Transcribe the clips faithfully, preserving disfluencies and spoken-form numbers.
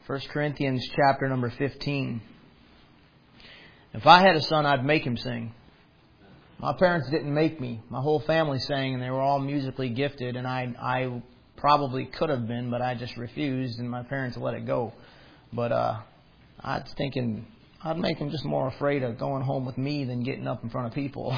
First Corinthians chapter number fifteen. If I had a son, I'd make him sing. My parents didn't make me. My whole family sang, and they were all musically gifted, and I I probably could have been, but I just refused, and my parents let it go. But uh, I was thinking I'd make them just more afraid of going home with me than getting up in front of people.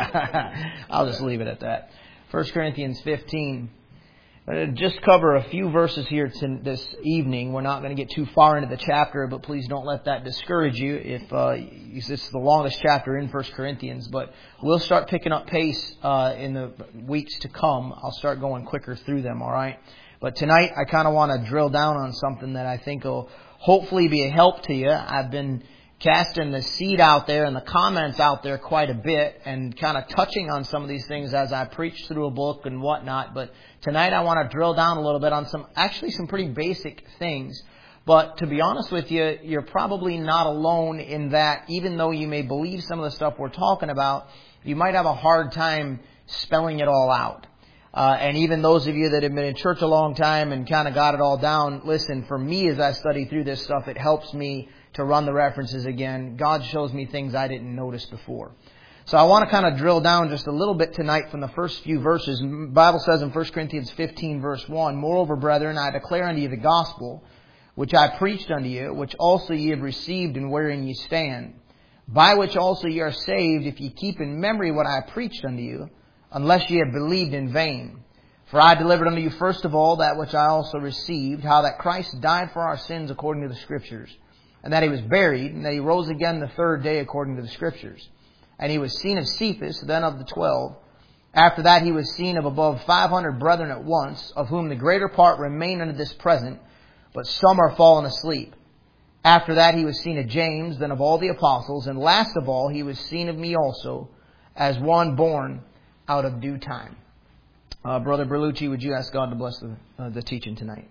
I'll just leave it at that. First Corinthians fifteen. Uh, just cover a few verses here to this evening. We're not going to get too far into the chapter, but please don't let that discourage you if uh, this is the longest chapter in First Corinthians. But we'll start picking up pace uh, in the weeks to come. I'll start going quicker through them, all right? But tonight I kind of want to drill down on something that I think will hopefully be a help to you. I've been casting the seed out there and the comments out there quite a bit and kind of touching on some of these things as I preach through a book and whatnot. But tonight I want to drill down a little bit on some, actually some pretty basic things. But to be honest with you, you're probably not alone in that. Even though you may believe some of the stuff we're talking about, you might have a hard time spelling it all out. Uh, and even those of you that have been in church a long time and kind of got it all down, listen, for me as I study through this stuff, it helps me to run the references again. God shows me things I didn't notice before. So I want to kind of drill down just a little bit tonight from the first few verses. The Bible says in First Corinthians fifteen verse one, "Moreover, brethren, I declare unto you the gospel, which I preached unto you, which also ye have received and wherein ye stand, by which also ye are saved, if ye keep in memory what I preached unto you, unless ye have believed in vain. For I delivered unto you first of all that which I also received, how that Christ died for our sins according to the Scriptures, and that He was buried, and that He rose again the third day according to the Scriptures. And He was seen of Cephas, then of the twelve. After that He was seen of above five hundred brethren at once, of whom the greater part remain unto this present, but some are fallen asleep. After that He was seen of James, then of all the apostles. And last of all He was seen of me also, as one born out of due time." Uh, Brother Berlucci, would you ask God to bless the, uh, the teaching tonight?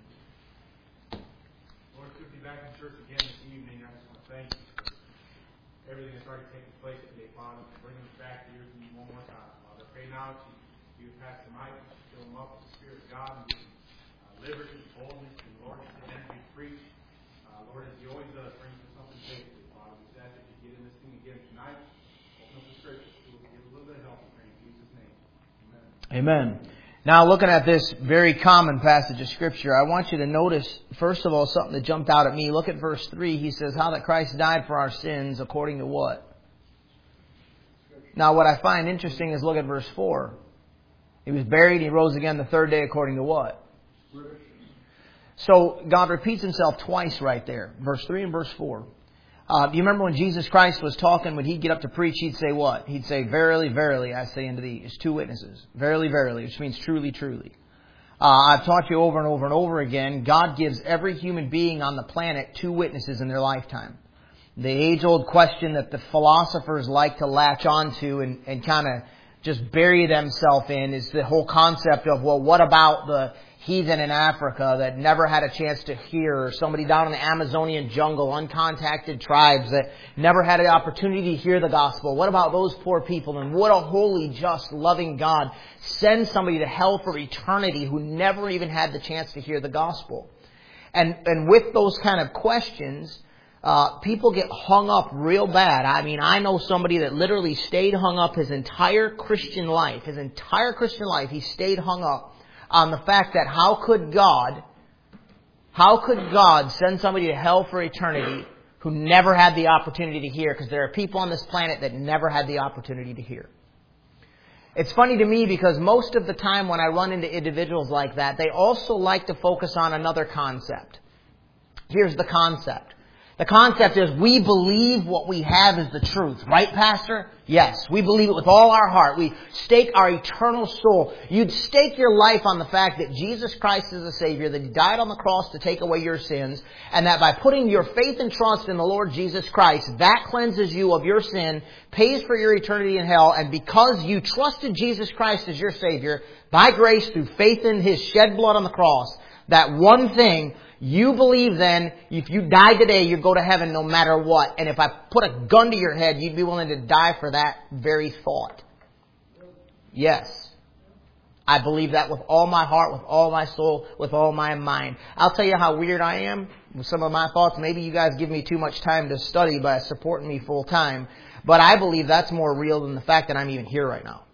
Lord, good to be back in church again this evening. I just want to thank you for everything that's already taken place today, Father. Bring us back here one more time, Father. Pray now that you give Pastor Mike, fill him up with the Spirit of God, and give him uh, liberty, boldness, and Lord, to enter his preach. Uh, Lord, as he always does, bring us something faithful, Father. We ask that you get in this thing again tonight. Open up the Scriptures. We'll give a little bit of help. We pray in Jesus' name. Amen. Amen. Now, looking at this very common passage of Scripture, I want you to notice, first of all, something that jumped out at me. Look at verse three. He says, "How that Christ died for our sins according to what?" Now, what I find interesting is look at verse four. He was buried, He rose again the third day according to what? So, God repeats Himself twice right there. Verse three and verse four. Uh, do you remember when Jesus Christ was talking, when He'd get up to preach, He'd say what? He'd say, "Verily, verily, I say unto thee." It's two witnesses. Verily, verily, which means truly, truly. Uh, I've taught you over and over and over again, God gives every human being on the planet two witnesses in their lifetime. The age-old question that the philosophers like to latch onto and, and kind of just bury themselves in is the whole concept of, well, what about the heathen in Africa that never had a chance to hear, or somebody down in the Amazonian jungle, uncontacted tribes that never had an opportunity to hear the gospel? What about those poor people? And would a holy, just, loving God send somebody to hell for eternity who never even had the chance to hear the gospel? And, and with those kind of questions, uh, people get hung up real bad. I mean, I know somebody that literally stayed hung up his entire Christian life. His entire Christian life, he stayed hung up on the fact that how could God, how could God send somebody to hell for eternity who never had the opportunity to hear? Because there are people on this planet that never had the opportunity to hear. It's funny to me because most of the time when I run into individuals like that, they also like to focus on another concept. Here's the concept. The concept is we believe what we have is the truth. Right, Pastor? Yes. We believe it with all our heart. We stake our eternal soul. You'd stake your life on the fact that Jesus Christ is the Savior, that He died on the cross to take away your sins, and that by putting your faith and trust in the Lord Jesus Christ, that cleanses you of your sin, pays for your eternity in hell, and because you trusted Jesus Christ as your Savior, by grace through faith in His shed blood on the cross, that one thing, you believe then, if you die today, you go to heaven no matter what. And if I put a gun to your head, you'd be willing to die for that very thought. Yes. I believe that with all my heart, with all my soul, with all my mind. I'll tell you how weird I am. some of my thoughts. Maybe you guys give me too much time to study by supporting me full time. But I believe that's more real than the fact that I'm even here right now.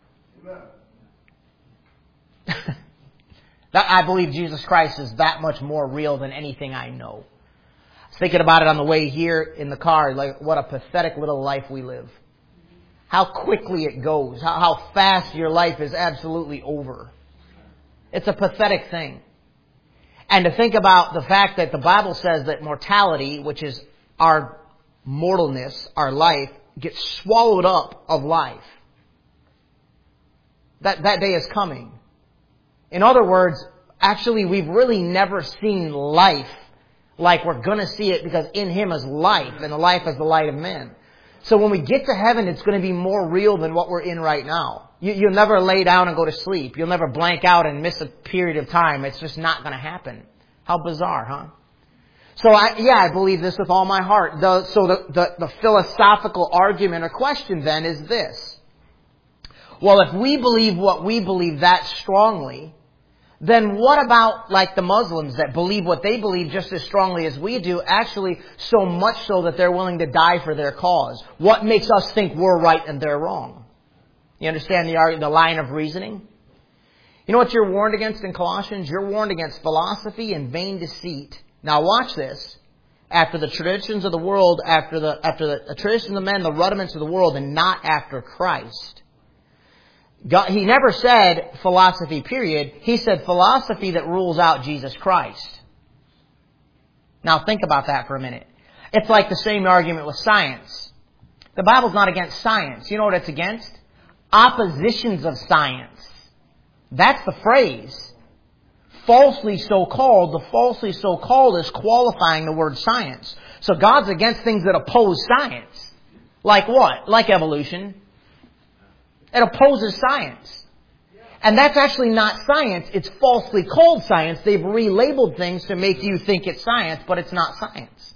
That I believe Jesus Christ is that much more real than anything I know. I was thinking about it on the way here in the car, like what a pathetic little life we live. How quickly it goes. How, how fast your life is absolutely over. It's a pathetic thing. And to think about the fact that the Bible says that mortality, which is our mortalness, our life, gets swallowed up of life. That, that day is coming. In other words, actually we've really never seen life like we're going to see it, because in Him is life, and the life is the light of men. So when we get to heaven, it's going to be more real than what we're in right now. You, you'll never lay down and go to sleep. You'll never blank out and miss a period of time. It's just not going to happen. How bizarre, huh? So I, yeah, I believe this with all my heart. The, so the, the, the philosophical argument or question then is this. Well, if we believe what we believe that strongly, then what about like the Muslims that believe what they believe just as strongly as we do, actually so much so that they're willing to die for their cause? What makes us think we're right and they're wrong? You understand the, the line of reasoning? You know what you're warned against in Colossians? You're warned against philosophy and vain deceit. Now watch this. After the traditions of the world, after the, after the, the traditions of men, the rudiments of the world, and not after Christ. God, he never said philosophy, period. He said philosophy that rules out Jesus Christ. Now think about that for a minute. It's like the same argument with science. The Bible's not against science. You know what it's against? Oppositions of science. That's the phrase. Falsely so called. The falsely so called is qualifying the word science. So God's against things that oppose science. Like what? Like evolution. It opposes science. And that's actually not science. It's falsely called science. They've relabeled things to make you think it's science, but it's not science.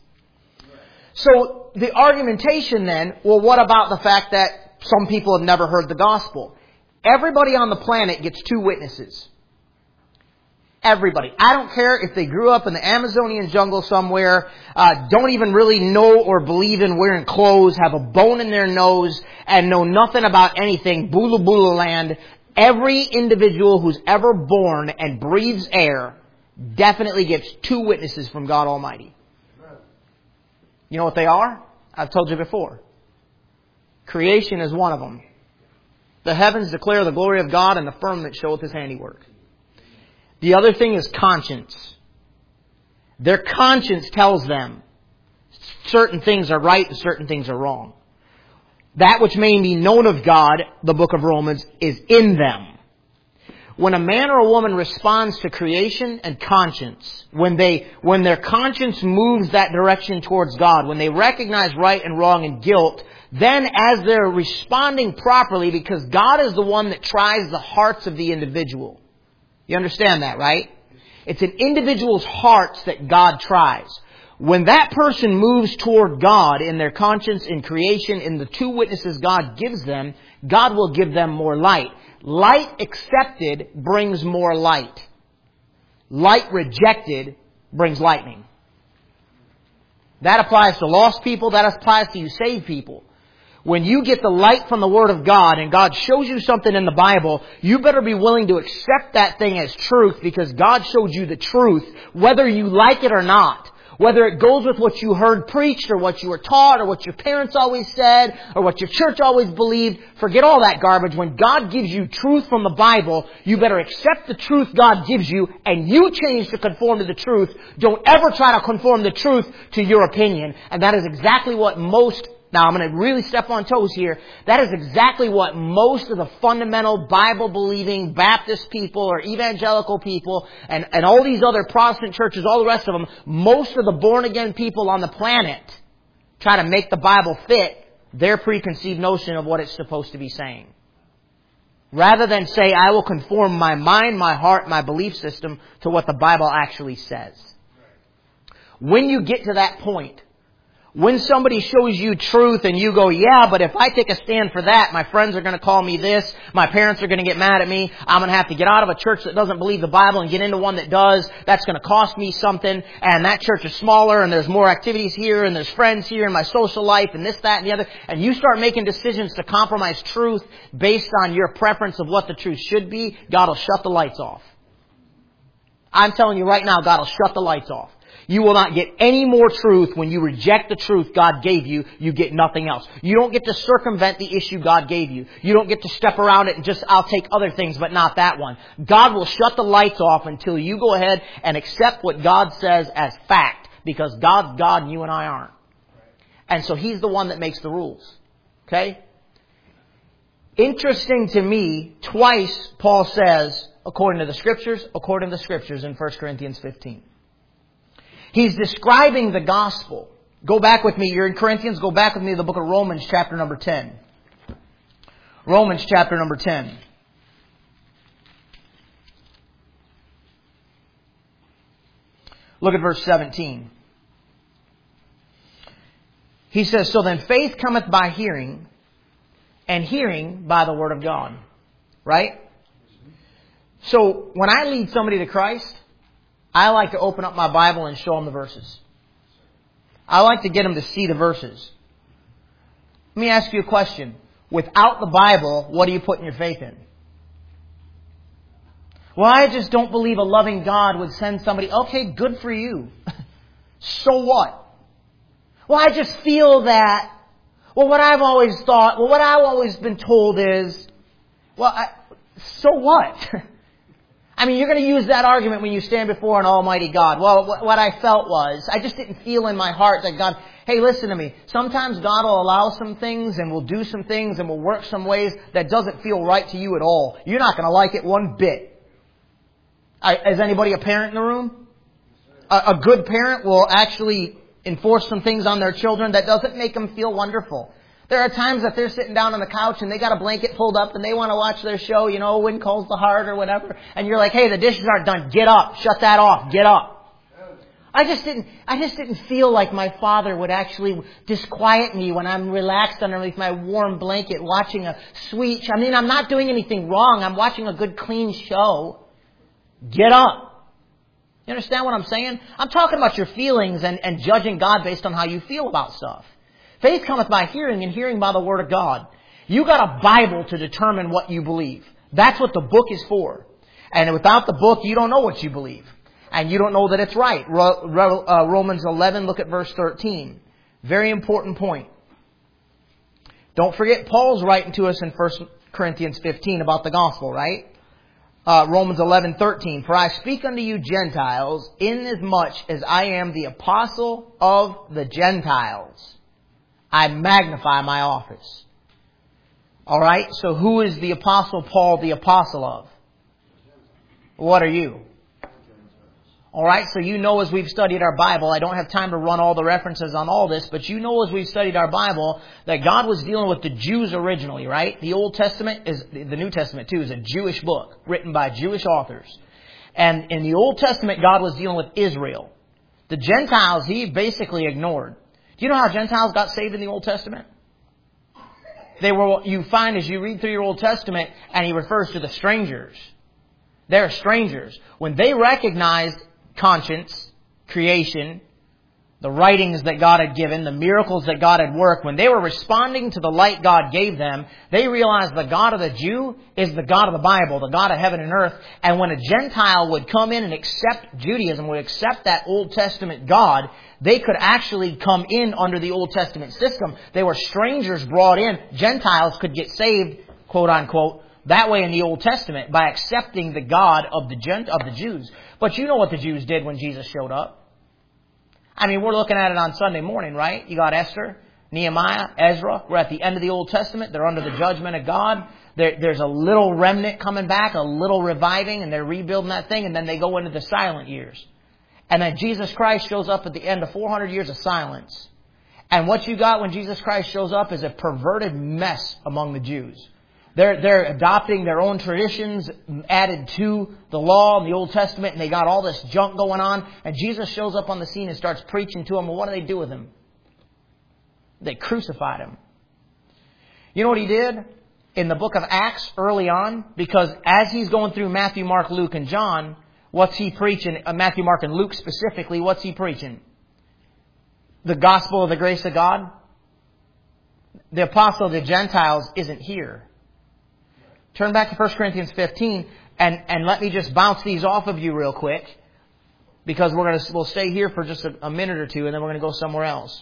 So the argumentation then, well, what about the fact that some people have never heard the gospel? Everybody on the planet gets two witnesses. Everybody. I don't care if they grew up in the Amazonian jungle somewhere, uh, don't even really know or believe in wearing clothes, have a bone in their nose, and know nothing about anything, Bula Bula land. Every individual who's ever born and breathes air definitely gets two witnesses from God Almighty. You know what they are? I've told you before. Creation is one of them. The heavens declare the glory of God, and the firmament showeth His handiwork. The other thing is conscience. Their conscience tells them certain things are right and certain things are wrong. That which may be known of God, the book of Romans, is in them. When a man or a woman responds to creation and conscience, when they, when their conscience moves that direction towards God, when they recognize right and wrong and guilt, then as they're responding properly, because God is the one that tries the hearts of the individual. You understand that, right? It's an individual's hearts that God tries. When that person moves toward God in their conscience, in creation, in the two witnesses God gives them, God will give them more light. Light accepted brings more light. Light rejected brings lightning. That applies to lost people. That applies to you saved people. When you get the light from the Word of God and God shows you something in the Bible, you better be willing to accept that thing as truth, because God showed you the truth, whether you like it or not. Whether it goes with what you heard preached or what you were taught or what your parents always said or what your church always believed, forget all that garbage. When God gives you truth from the Bible, you better accept the truth God gives you and you change to conform to the truth. Don't ever try to conform the truth to your opinion. And that is exactly what most Now, I'm going to really step on toes here. That is exactly what most of the fundamental Bible-believing Baptist people or evangelical people and, and all these other Protestant churches, all the rest of them, most of the born-again people on the planet try to make the Bible fit their preconceived notion of what it's supposed to be saying. Rather than say, I will conform my mind, my heart, my belief system to what the Bible actually says. When you get to that point, When somebody shows you truth and you go, yeah, but if I take a stand for that, my friends are going to call me this, my parents are going to get mad at me, I'm going to have to get out of a church that doesn't believe the Bible and get into one that does, that's going to cost me something, and that church is smaller, and there's more activities here, and there's friends here, and my social life, and this, that, and the other, and you start making decisions to compromise truth based on your preference of what the truth should be, God will shut the lights off. I'm telling you right now, God will shut the lights off. You will not get any more truth when you reject the truth God gave you. You get nothing else. You don't get to circumvent the issue God gave you. You don't get to step around it and just, I'll take other things, but not that one. God will shut the lights off until you go ahead and accept what God says as fact, because God's God and you and I aren't. And so He's the one that makes the rules. Okay? Interesting to me, twice Paul says, according to the Scriptures, according to the Scriptures in First Corinthians fifteen. He's describing the gospel. Go back with me. You're in Corinthians. Go back with me to the book of Romans chapter number ten. Romans chapter number ten. Look at verse seventeen. He says, so then faith cometh by hearing, and hearing by the word of God. Right? So when I lead somebody to Christ, I like to open up my Bible and show them the verses. I like to get them to see the verses. Let me ask you a question. Without the Bible, what are you putting your faith in? Well, I just don't believe a loving God would send somebody. Okay, good for you. So what? Well, I just feel that. Well, what I've always thought, well, what I've always been told is, well, I, so what? I mean, you're going to use that argument when you stand before an almighty God. Well, what I felt was, I just didn't feel in my heart that God, hey, listen to me. Sometimes God will allow some things and will do some things and will work some ways that doesn't feel right to you at all. You're not going to like it one bit. I, is anybody a parent in the room? A, a good parent will actually enforce some things on their children that doesn't make them feel wonderful. There are times that they're sitting down on the couch and they got a blanket pulled up and they want to watch their show, you know, When Calls the Heart or whatever. And you're like, hey, the dishes aren't done. Get up. Shut that off. Get up. I just didn't, I just didn't feel like my father would actually disquiet me when I'm relaxed underneath my warm blanket watching a sweet, I mean, I'm not doing anything wrong. I'm watching a good, clean show. Get up. You understand what I'm saying? I'm talking about your feelings and, and judging God based on how you feel about stuff. Faith cometh by hearing, and hearing by the Word of God. You got a Bible to determine what you believe. That's what the book is for. And without the book, you don't know what you believe. And you don't know that it's right. Romans eleven, look at verse thirteen. Very important point. Don't forget, Paul's writing to us in First Corinthians fifteen about the gospel, right? Uh, Romans eleven, thirteen. For I speak unto you Gentiles, inasmuch as I am the apostle of the Gentiles. I magnify my office. Alright, so who is the Apostle Paul the apostle of? What are you? Alright, so you know as we've studied our Bible, I don't have time to run all the references on all this, but you know as we've studied our Bible that God was dealing with the Jews originally, right? The Old Testament is, the New Testament too, is a Jewish book written by Jewish authors. And in the Old Testament, God was dealing with Israel. The Gentiles, He basically ignored. Do you know how Gentiles got saved in the Old Testament? They were, you find as you read through your Old Testament, and He refers to the strangers. They're strangers. When they recognized conscience, creation, the writings that God had given, the miracles that God had worked, when they were responding to the light God gave them, they realized the God of the Jew is the God of the Bible, the God of heaven and earth. And when a Gentile would come in and accept Judaism, would accept that Old Testament God, they could actually come in under the Old Testament system. They were strangers brought in. Gentiles could get saved, quote unquote, that way in the Old Testament by accepting the God of the Gent- of the Jews. But you know what the Jews did when Jesus showed up. I mean, we're looking at it on Sunday morning, right? You got Esther, Nehemiah, Ezra. We're at the end of the Old Testament. They're under the judgment of God. There, there's a little remnant coming back, a little reviving, and they're rebuilding that thing, and then they go into the silent years. And then Jesus Christ shows up at the end of four hundred years of silence. And what you got when Jesus Christ shows up is a perverted mess among the Jews. They're, they're adopting their own traditions added to the law in the Old Testament, and they got all this junk going on. And Jesus shows up on the scene and starts preaching to them. Well, what do they do with him? They crucified Him. You know what He did in the book of Acts early on? Because as He's going through Matthew, Mark, Luke, and John, what's He preaching? Uh, Matthew, Mark, and Luke specifically, what's He preaching? The gospel of the grace of God. The apostle of the Gentiles isn't here. Turn back to First Corinthians fifteen and, and let me just bounce these off of you real quick, because we're going to we'll stay here for just a, a minute or two and then we're going to go somewhere else.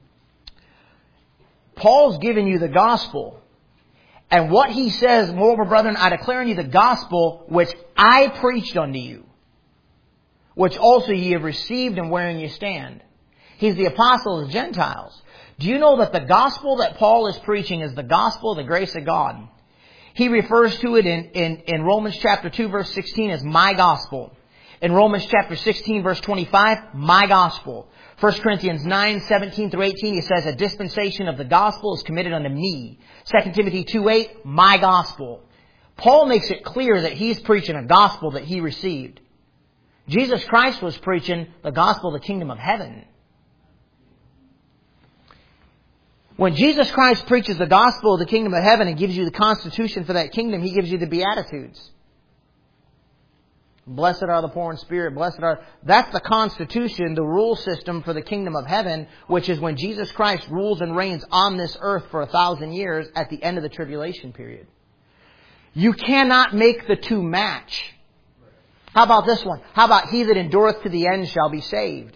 Paul's giving you the gospel. And what he says, moreover, brethren, I declare unto you the gospel which I preached unto you, which also ye have received and wherein ye stand. He's the apostle of the Gentiles. Do you know that the gospel that Paul is preaching is the gospel of the grace of God? He refers to it in, in, in Romans chapter two, verse sixteen as my gospel. In Romans chapter sixteen, verse twenty-five, my gospel. First Corinthians nine, seventeen through eighteen, he says, a dispensation of the gospel is committed unto me. Second Timothy two, eight, my gospel. Paul makes it clear that he's preaching a gospel that he received. Jesus Christ was preaching the gospel of the kingdom of heaven. When Jesus Christ preaches the gospel of the kingdom of heaven and gives you the constitution for that kingdom, He gives you the Beatitudes. Blessed are the poor in spirit. Blessed are... That's the constitution, the rule system for the kingdom of heaven, which is when Jesus Christ rules and reigns on this earth for a thousand years at the end of the tribulation period. You cannot make the two match. How about this one? How about he that endureth to the end shall be saved?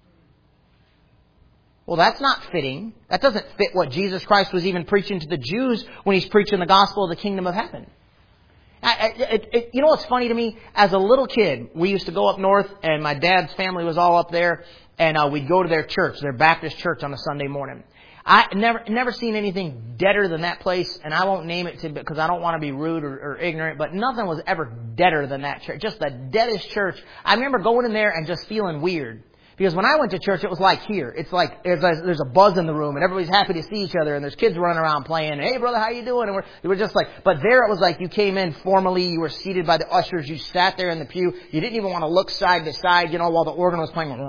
Well, that's not fitting. That doesn't fit what Jesus Christ was even preaching to the Jews when He's preaching the gospel of the kingdom of heaven. I, I, it, it, you know what's funny to me? As a little kid, we used to go up north, and my dad's family was all up there, and uh, we'd go to their church, their Baptist church, on a Sunday morning. I never never seen anything deader than that place, and I won't name it to, because I don't want to be rude or, or ignorant, but nothing was ever deader than that church. Just the deadest church. I remember going in there and just feeling weird. Because when I went to church, it was like here. It's like there's a, there's a buzz in the room, and everybody's happy to see each other, and there's kids running around playing. Hey, brother, how you doing? And we're, we were just like, but there it was like you came in formally, you were seated by the ushers, you sat there in the pew, you didn't even want to look side to side, you know, while the organ was playing.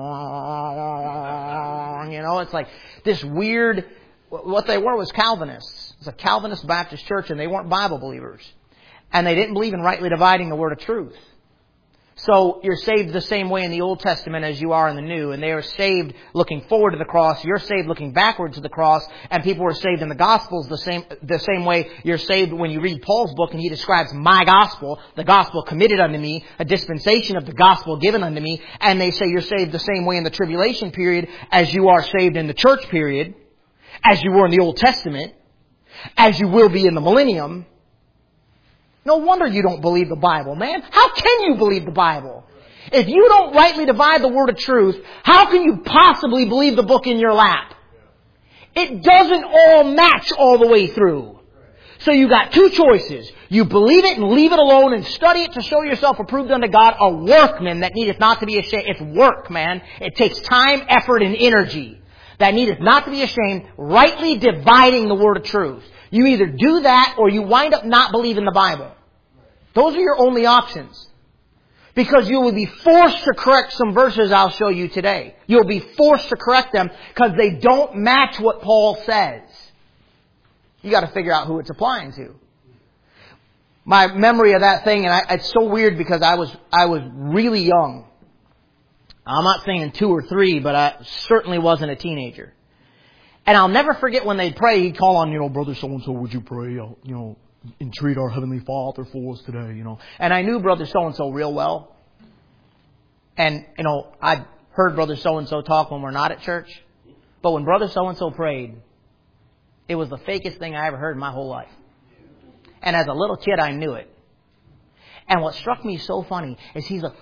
You know, it's like this weird. What they were was Calvinists. It's a Calvinist Baptist church, and they weren't Bible believers, and they didn't believe in rightly dividing the word of truth. So you're saved the same way in the Old Testament as you are in the New. And they are saved looking forward to the cross. You're saved looking backward to the cross. And people were saved in the Gospels the same the same way you're saved when you read Paul's book and he describes my gospel, the gospel committed unto me, a dispensation of the gospel given unto me. And they say you're saved the same way in the tribulation period as you are saved in the church period, as you were in the Old Testament, as you will be in the millennium. No wonder you don't believe the Bible, man. How can you believe the Bible? If you don't rightly divide the word of truth, how can you possibly believe the book in your lap? It doesn't all match all the way through. So you got two choices. You believe it and leave it alone and study it to show yourself approved unto God, a workman that needeth not to be ashamed. It's work, man. It takes time, effort, and energy. That needeth not to be ashamed, rightly dividing the word of truth. You either do that or you wind up not believing the Bible. Those are your only options. Because you will be forced to correct some verses I'll show you today. You'll be forced to correct them because they don't match what Paul says. You got to figure out who it's applying to. My memory of that thing, and I, it's so weird because I was I was really young. I'm not saying two or three, but I certainly wasn't a teenager. And I'll never forget when they'd pray, he'd call on, you know, brother so-and-so, would you pray? I'll, you know, entreat our Heavenly Father for us today, you know. And I knew brother so-and-so real well. And, you know, I'd heard brother so-and-so talk when we're not at church. But when brother so-and-so prayed, it was the fakest thing I ever heard in my whole life. And as a little kid, I knew it. And what struck me so funny is he's like,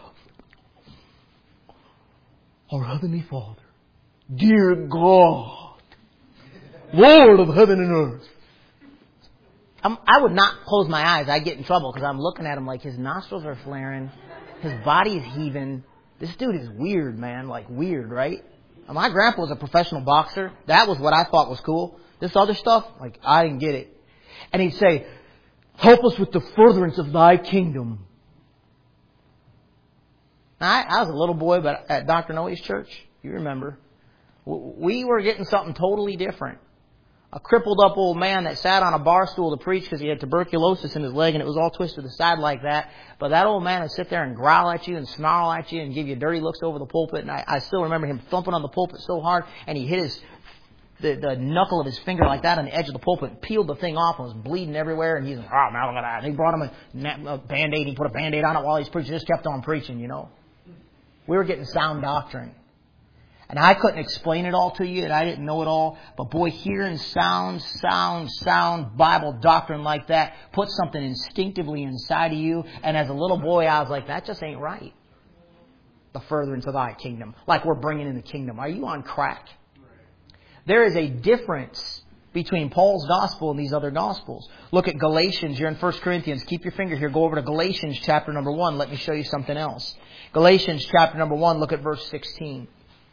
our Heavenly Father, dear God, Lord of heaven and earth. I'm, I would not close my eyes. I'd get in trouble because I'm looking at him like his nostrils are flaring. His body is heaving. This dude is weird, man. Like weird, right? My grandpa was a professional boxer. That was what I thought was cool. This other stuff, like, I didn't get it. And he'd say, help us with the furtherance of thy kingdom. Now, I, I was a little boy, but at Doctor Noe's church, you remember, we were getting something totally different. A crippled up old man that sat on a bar stool to preach because he had tuberculosis in his leg and it was all twisted aside like that. But that old man would sit there and growl at you and snarl at you and give you dirty looks over the pulpit. And I, I still remember him thumping on the pulpit so hard, and he hit his the, the knuckle of his finger like that on the edge of the pulpit and peeled the thing off and was bleeding everywhere. And he's like, oh, man, look at that. And he brought him a, a Band-Aid. He put a Band-Aid on it while he's preaching. Just kept on preaching, you know. We were getting sound doctrine. And I couldn't explain it all to you, and I didn't know it all. But boy, hearing sound, sound, sound Bible doctrine like that puts something instinctively inside of you. And as a little boy, I was like, that just ain't right. The furtherance of thy kingdom. Like we're bringing in the kingdom. Are you on crack? There is a difference between Paul's gospel and these other gospels. Look at Galatians. You're in First Corinthians. Keep your finger here. Go over to Galatians chapter number one. Let me show you something else. Galatians chapter number one. Look at verse sixteen.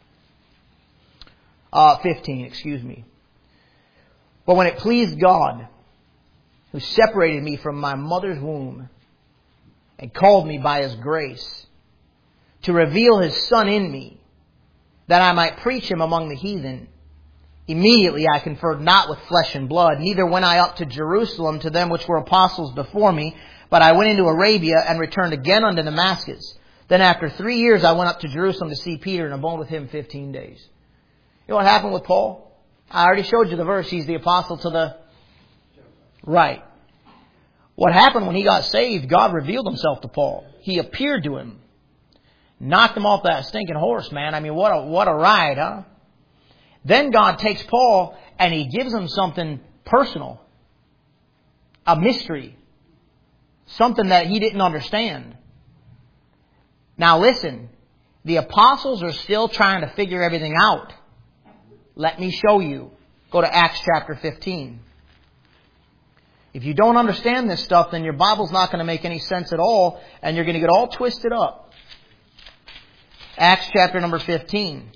Uh, fifteen, excuse me. But when it pleased God, who separated me from my mother's womb and called me by His grace, to reveal His Son in me, that I might preach Him among the heathen, immediately I conferred not with flesh and blood, neither went I up to Jerusalem to them which were apostles before me, but I went into Arabia and returned again unto Damascus. Then after three years I went up to Jerusalem to see Peter and abode with him fifteen days. You know what happened with Paul? I already showed you the verse. He's the apostle to the... Right. What happened when he got saved, God revealed Himself to Paul. He appeared to him. Knocked him off that stinking horse, man. I mean, what a, what a ride, huh? Then God takes Paul and He gives him something personal. A mystery. Something that he didn't understand. Now listen. The apostles are still trying to figure everything out. Let me show you. Go to Acts chapter fifteen. If you don't understand this stuff, then your Bible's not going to make any sense at all, and you're going to get all twisted up. Acts chapter number fifteen.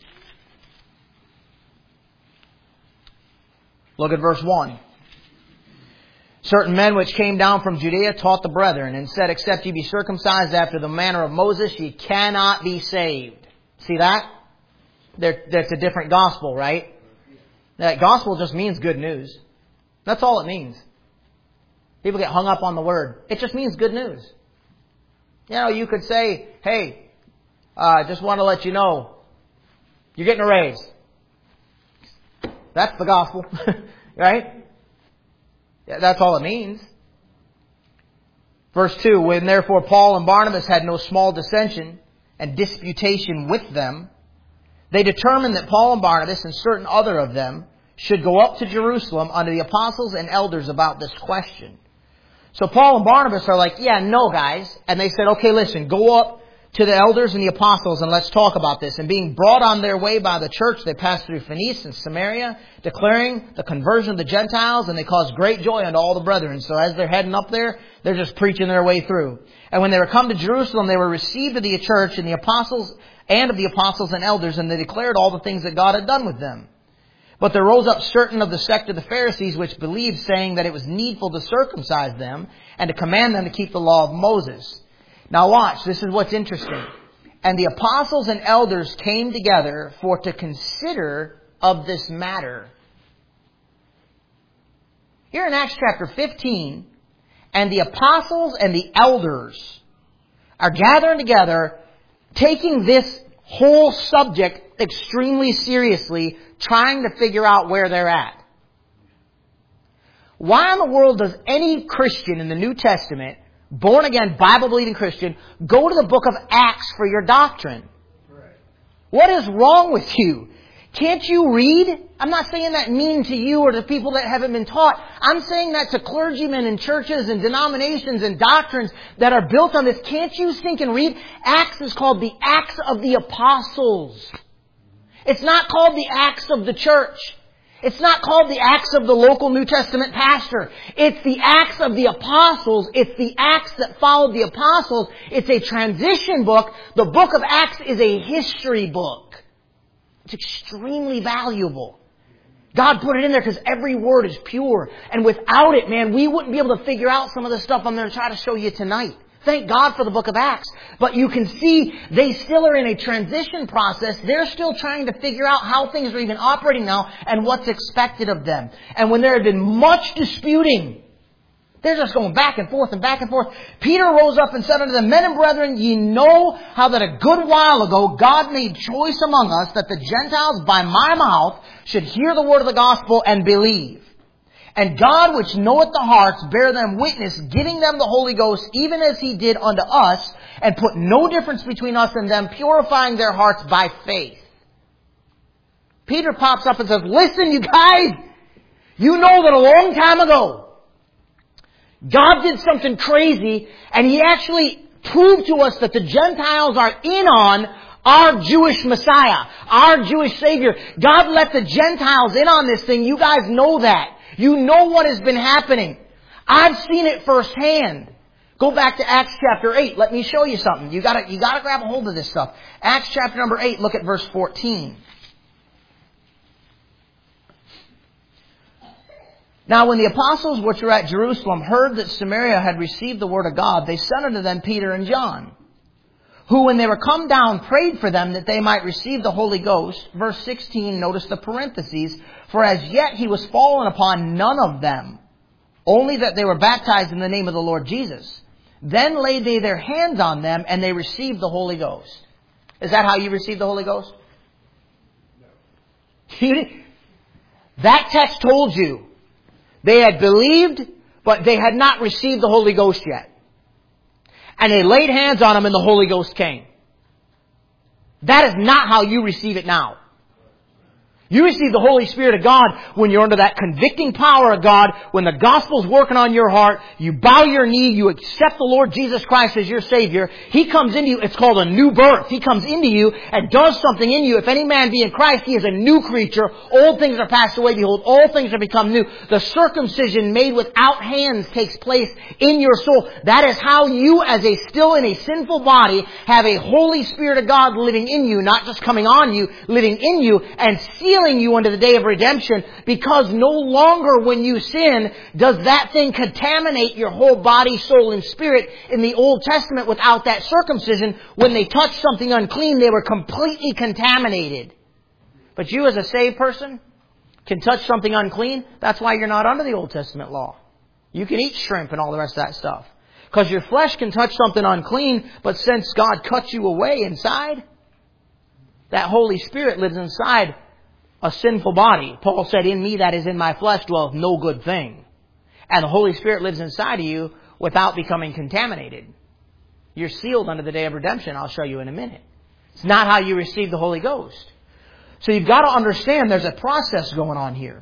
Look at verse one. Certain men which came down from Judea taught the brethren, and said, except ye be circumcised after the manner of Moses, ye cannot be saved. See that? There, that's a different gospel, right? That gospel just means good news. That's all it means. People get hung up on the word. It just means good news. You know, you could say, hey, I uh, just want to let you know, you're getting a raise. That's the gospel, right? Yeah, that's all it means. Verse two, when therefore Paul and Barnabas had no small dissension and disputation with them, they determined that Paul and Barnabas and certain other of them should go up to Jerusalem unto the apostles and elders about this question. So Paul and Barnabas are like, yeah, no, guys. And they said, okay, listen, go up to the elders and the apostles and let's talk about this. And being brought on their way by the church, they passed through Phoenicia and Samaria, declaring the conversion of the Gentiles, and they caused great joy unto all the brethren. So as they're heading up there, they're just preaching their way through. And when they were come to Jerusalem, they were received of the church and the apostles and of the apostles and elders, and they declared all the things that God had done with them. But there rose up certain of the sect of the Pharisees which believed, saying that it was needful to circumcise them and to command them to keep the law of Moses. Now watch, this is what's interesting. And the apostles and elders came together for to consider of this matter. Here in Acts chapter fifteen, and the apostles and the elders are gathering together, taking this whole subject extremely seriously, trying to figure out where they're at. Why in the world does any Christian in the New Testament, born again, Bible-believing Christian, go to the book of Acts for your doctrine? Right. What is wrong with you? Can't you read? I'm not saying that mean to you or to people that haven't been taught. I'm saying that to clergymen and churches and denominations and doctrines that are built on this. Can't you think and read? Acts is called the Acts of the Apostles. It's not called the Acts of the church. It's not called the Acts of the local New Testament pastor. It's the Acts of the Apostles. It's the Acts that followed the Apostles. It's a transition book. The book of Acts is a history book. It's extremely valuable. God put it in there because every word is pure. And without it, man, we wouldn't be able to figure out some of the stuff I'm going to try to show you tonight. In Thank God for the book of Acts. But you can see they still are in a transition process. They're still trying to figure out how things are even operating now and what's expected of them. And when there had been much disputing, they're just going back and forth and back and forth. Peter rose up and said unto them, Men and brethren, ye know how that a good while ago God made choice among us that the Gentiles by my mouth should hear the word of the gospel and believe. And God, which knoweth the hearts, bear them witness, giving them the Holy Ghost, even as He did unto us, and put no difference between us and them, purifying their hearts by faith. Peter pops up and says, listen, you guys, you know that a long time ago, God did something crazy, and He actually proved to us that the Gentiles are in on our Jewish Messiah, our Jewish Savior. God let the Gentiles in on this thing. You guys know that. You know what has been happening. I've seen it firsthand. Go back to Acts chapter eight. Let me show you something. You gotta, you gotta grab a hold of this stuff. Acts chapter number eight, look at verse fourteen. Now when the apostles which were at Jerusalem heard that Samaria had received the word of God, they sent unto them Peter and John, who when they were come down prayed for them that they might receive the Holy Ghost. Verse sixteen, notice the parentheses. For as yet he was fallen upon none of them, only that they were baptized in the name of the Lord Jesus. Then laid they their hands on them, and they received the Holy Ghost. Is that how you received the Holy Ghost? No. That text told you. They had believed, but they had not received the Holy Ghost yet. And they laid hands on them and the Holy Ghost came. That is not how you receive it now. You receive the Holy Spirit of God when you're under that convicting power of God, when the gospel's working on your heart, you bow your knee, you accept the Lord Jesus Christ as your Savior. He comes into you, it's called a new birth. He comes into you and does something in you. If any man be in Christ, he is a new creature. Old things are passed away, behold, all things are become new. The circumcision made without hands takes place in your soul. That is how you, as a still in a sinful body, have a Holy Spirit of God living in you, not just coming on you, living in you, and sealing you unto the day of redemption, because no longer when you sin does that thing contaminate your whole body, soul, and spirit. In the Old Testament, without that circumcision, when they touched something unclean, they were completely contaminated. But you as a saved person can touch something unclean. That's why you're not under the Old Testament law. You can eat shrimp and all the rest of that stuff. Because your flesh can touch something unclean, but since God cut you away inside, that Holy Spirit lives inside a sinful body. Paul said, in me, that is in my flesh, dwelleth no good thing. And the Holy Spirit lives inside of you without becoming contaminated. You're sealed unto the day of redemption. I'll show you in a minute. It's not how you receive the Holy Ghost. So you've got to understand there's a process going on here.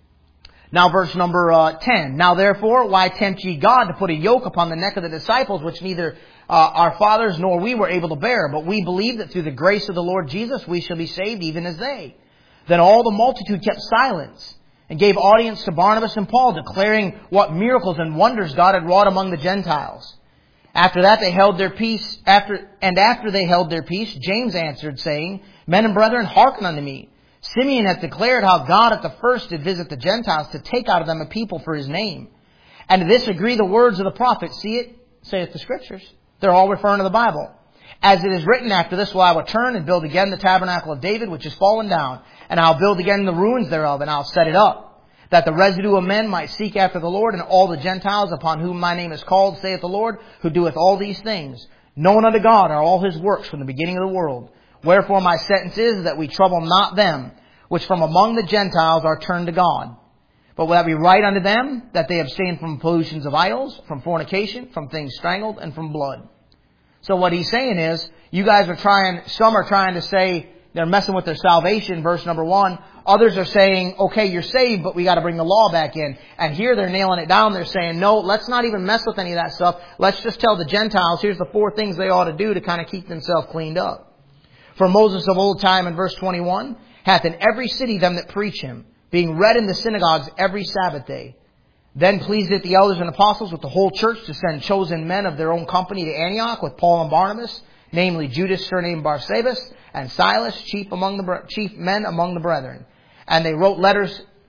Now verse number uh, ten. Now therefore, why tempt ye God to put a yoke upon the neck of the disciples, which neither uh, our fathers nor we were able to bear? But we believe that through the grace of the Lord Jesus we shall be saved, even as they. Then all the multitude kept silence and gave audience to Barnabas and Paul, declaring what miracles and wonders God had wrought among the Gentiles. After that they held their peace, after and after they held their peace, James answered, saying, Men and brethren, hearken unto me. Simeon hath declared how God at the first did visit the Gentiles to take out of them a people for His name. And to this agree the words of the prophet. See it, saith the Scriptures. They're all referring to the Bible. As it is written, after this will I return and build again the tabernacle of David, which is fallen down. And I'll build again the ruins thereof, and I'll set it up, that the residue of men might seek after the Lord, and all the Gentiles upon whom my name is called, saith the Lord, who doeth all these things. Known unto God are all His works from the beginning of the world. Wherefore my sentence is that we trouble not them, which from among the Gentiles are turned to God. But will that be right unto them, that they abstain from pollutions of idols, from fornication, from things strangled, and from blood. So what he's saying is, you guys are trying, some are trying to say, they're messing with their salvation, verse number one. Others are saying, okay, you're saved, but we got to bring the law back in. And here they're nailing it down. They're saying, no, let's not even mess with any of that stuff. Let's just tell the Gentiles, here's the four things they ought to do to kind of keep themselves cleaned up. For Moses of old time, in verse twenty-one, hath in every city them that preach him, being read in the synagogues every Sabbath day. Then pleased it the elders and apostles with the whole church to send chosen men of their own company to Antioch with Paul and Barnabas, namely Judas surnamed Barsabas, and Silas, chief among the chief men among the brethren. And they wrote letters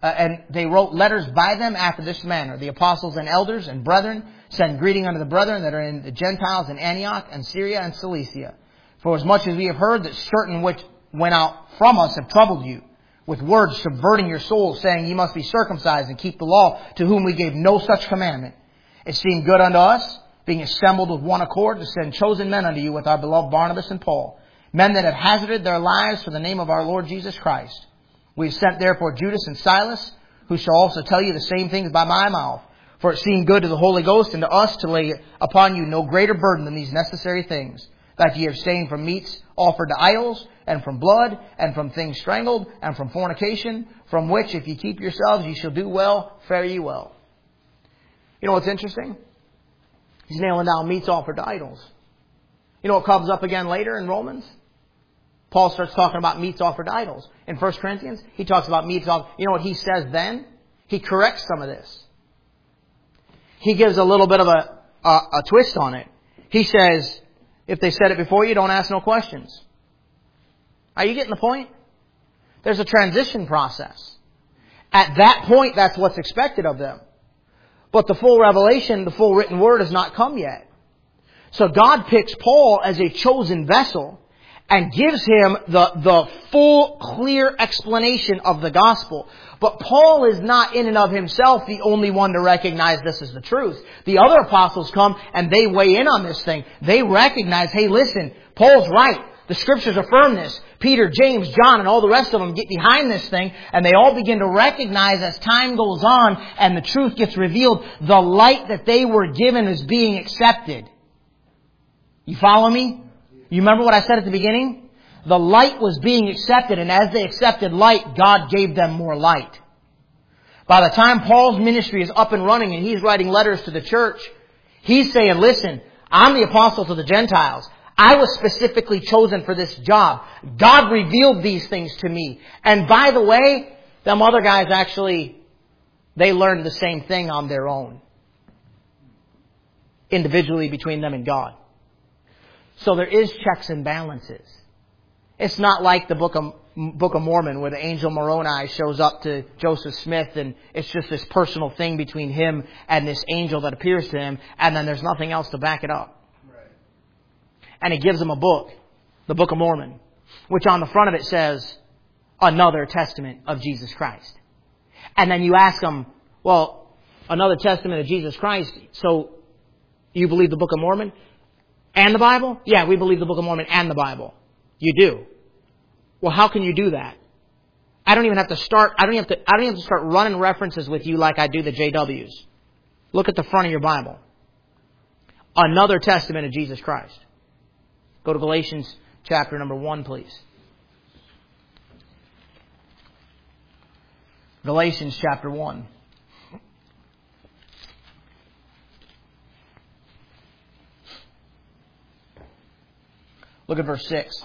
uh, and they wrote letters by them after this manner. The apostles and elders and brethren send greeting unto the brethren that are in the Gentiles in Antioch and Syria and Cilicia. For as much as we have heard that certain which went out from us have troubled you, with words subverting your souls, saying, ye must be circumcised and keep the law, to whom we gave no such commandment. It seemed good unto us, being assembled with one accord, to send chosen men unto you with our beloved Barnabas and Paul, men that have hazarded their lives for the name of our Lord Jesus Christ. We have sent therefore Judas and Silas, who shall also tell you the same things by my mouth. For it seemed good to the Holy Ghost and to us to lay upon you no greater burden than these necessary things, that ye abstain from meats offered to idols, and from blood, and from things strangled, and from fornication, from which if ye keep yourselves ye shall do well, fare ye well. You know what's interesting? He's nailing down meats offered to idols. You know what comes up again later in Romans? Paul starts talking about meats offered to idols. In First Corinthians, he talks about meats offered. You know what he says then? He corrects some of this. He gives a little bit of a, a, a twist on it. He says, if they said it before you, don't ask no questions. Are you getting the point? There's a transition process. At that point, that's what's expected of them. But the full revelation, the full written word has not come yet. So God picks Paul as a chosen vessel and gives him the, the full, clear explanation of the gospel. But Paul is not in and of himself the only one to recognize this is the truth. The other apostles come and they weigh in on this thing. They recognize, hey, listen, Paul's right. The Scriptures affirm this. Peter, James, John, and all the rest of them get behind this thing, and they all begin to recognize as time goes on and the truth gets revealed, the light that they were given is being accepted. You follow me? You remember what I said at the beginning? The light was being accepted, and as they accepted light, God gave them more light. By the time Paul's ministry is up and running and he's writing letters to the church, he's saying, listen, I'm the apostle to the Gentiles. I was specifically chosen for this job. God revealed these things to me. And by the way, them other guys actually, they learned the same thing on their own. Individually between them and God. So there is checks and balances. It's not like the Book of, Book of Mormon where the angel Moroni shows up to Joseph Smith and it's just this personal thing between him and this angel that appears to him, and then there's nothing else to back it up. And he gives him a book, the Book of Mormon, which on the front of it says, another testament of Jesus Christ. And then you ask him, well, another testament of Jesus Christ, so you believe the Book of Mormon and the Bible? Yeah, we believe the Book of Mormon and the Bible. You do. Well, how can you do that? I don't even have to start, I don't have to, I don't have to start running references with you like I do the J Ws. Look at the front of your Bible. Another testament of Jesus Christ. Go to Galatians chapter number one, please. Galatians chapter one. Look at verse six.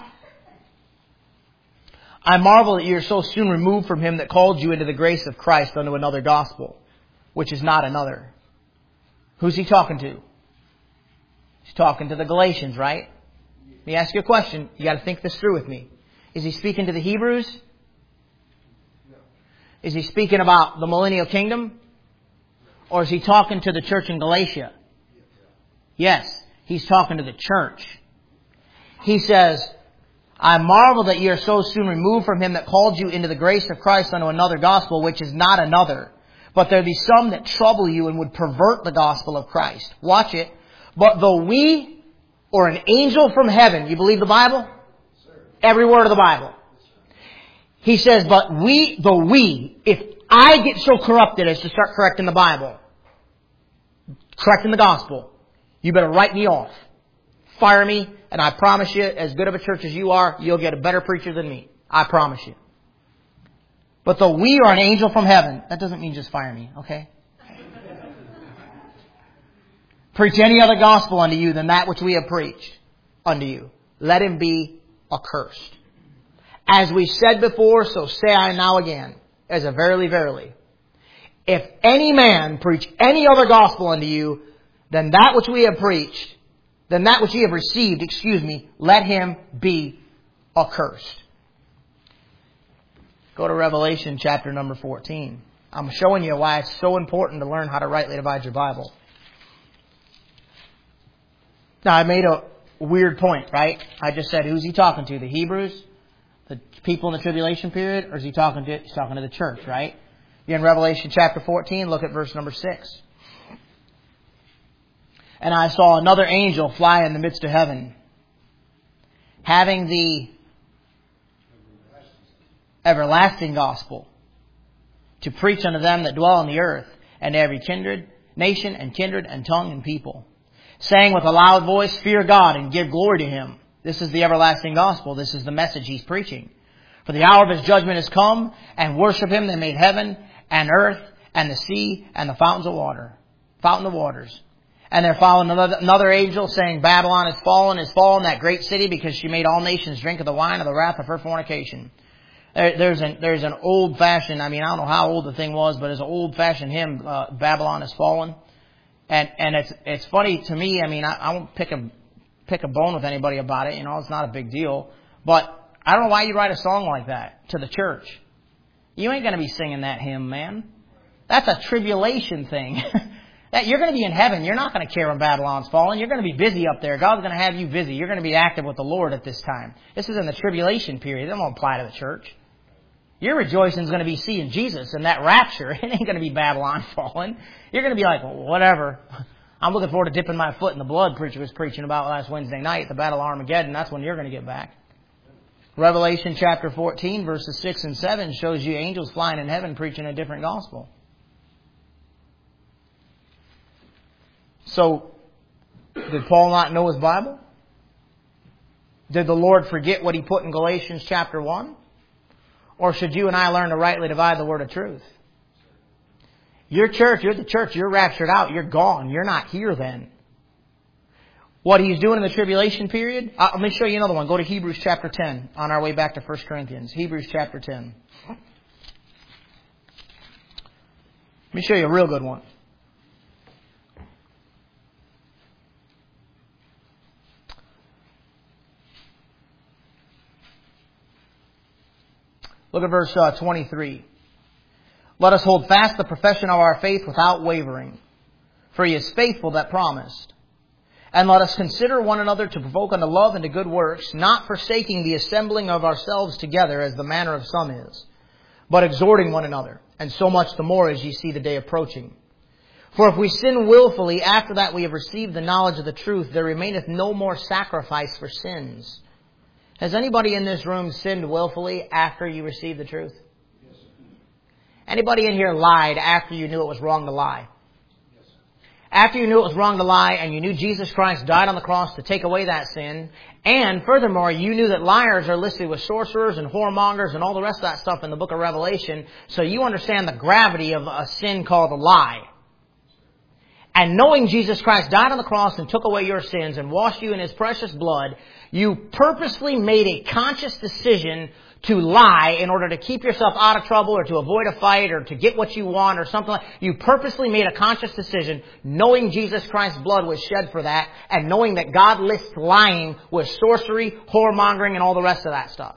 I marvel that you are so soon removed from him that called you into the grace of Christ unto another gospel, which is not another. Who's he talking to? He's talking to the Galatians, right? Let me ask you a question. You got to think this through with me. Is he speaking to the Hebrews? No. Is he speaking about the millennial kingdom? Or is he talking to the church in Galatia? Yes, he's talking to the church. He says, I marvel that ye are so soon removed from him that called you into the grace of Christ unto another gospel, which is not another. But there be some that trouble you and would pervert the gospel of Christ. Watch it. But though we or an angel from heaven, you believe the Bible? Every word of the Bible. He says, but we, though we, if I get so corrupted as to start correcting the Bible, correcting the gospel, you better write me off. Fire me, and I promise you, as good of a church as you are, you'll get a better preacher than me. I promise you. But though we are an angel from heaven, that doesn't mean just fire me, okay? Preach any other gospel unto you than that which we have preached unto you. Let him be accursed. As we said before, so say I now again, as a verily, verily. If any man preach any other gospel unto you than that which we have preached, than that which ye have received, excuse me, let him be accursed. Go to Revelation chapter number fourteen. I'm showing you why it's so important to learn how to rightly divide your Bible. Now, I made a weird point, right? I just said, who's he talking to? The Hebrews? The people in the tribulation period? Or is he talking to, he's talking to the church, right? You're in Revelation chapter fourteen, look at verse number six. And I saw another angel fly in the midst of heaven, having the everlasting gospel, to preach unto them that dwell on the earth, and to every kindred, nation, and kindred, and tongue, and people, saying with a loud voice, fear God, and give glory to Him. This is the everlasting gospel. This is the message He's preaching. For the hour of His judgment has come, and worship Him that made heaven, and earth, and the sea, and the fountains of water. Fountain of waters. And there followed another, another angel saying, Babylon is fallen, is fallen, that great city, because she made all nations drink of the wine of the wrath of her fornication. There, there's an, there's an old-fashioned, I mean, I don't know how old the thing was, but there's an old-fashioned hymn, uh, Babylon is fallen. And, and it's, it's funny to me, I mean, I, I won't pick a, pick a bone with anybody about it, you know, it's not a big deal. But I don't know why you write a song like that to the church. You ain't going to be singing that hymn, man. That's a tribulation thing. That you're going to be in heaven. You're not going to care when Babylon's fallen. You're going to be busy up there. God's going to have you busy. You're going to be active with the Lord at this time. This is in the tribulation period. It won't apply to the church. Your rejoicing is going to be seeing Jesus in that rapture. It ain't going to be Babylon fallen. You're going to be like, well, whatever. I'm looking forward to dipping my foot in the blood preacher was preaching about last Wednesday night, the Battle of Armageddon. That's when you're going to get back. Revelation chapter fourteen, verses six and seven shows you angels flying in heaven preaching a different gospel. So, did Paul not know his Bible? Did the Lord forget what He put in Galatians chapter one? Or should you and I learn to rightly divide the word of truth? Your church, you're the church, you're raptured out, you're gone, you're not here then. What He's doing in the tribulation period? Uh, let me show you another one. Go to Hebrews chapter ten on our way back to First Corinthians. Hebrews chapter ten. Let me show you a real good one. Look at verse uh, twenty-three. Let us hold fast the profession of our faith without wavering, for He is faithful that promised. And let us consider one another to provoke unto love and to good works, not forsaking the assembling of ourselves together as the manner of some is, but exhorting one another, and so much the more as ye see the day approaching. For if we sin willfully after that we have received the knowledge of the truth, there remaineth no more sacrifice for sins. Has anybody in this room sinned willfully after you received the truth? Yes. Anybody in here lied after you knew it was wrong to lie? Yes. After you knew it was wrong to lie and you knew Jesus Christ died on the cross to take away that sin, and furthermore, you knew that liars are listed with sorcerers and whoremongers and all the rest of that stuff in the book of Revelation, so you understand the gravity of a sin called a lie. And knowing Jesus Christ died on the cross and took away your sins and washed you in His precious blood, you purposely made a conscious decision to lie in order to keep yourself out of trouble or to avoid a fight or to get what you want or something like that. You purposely made a conscious decision knowing Jesus Christ's blood was shed for that and knowing that God lists lying with sorcery, whoremongering, and all the rest of that stuff.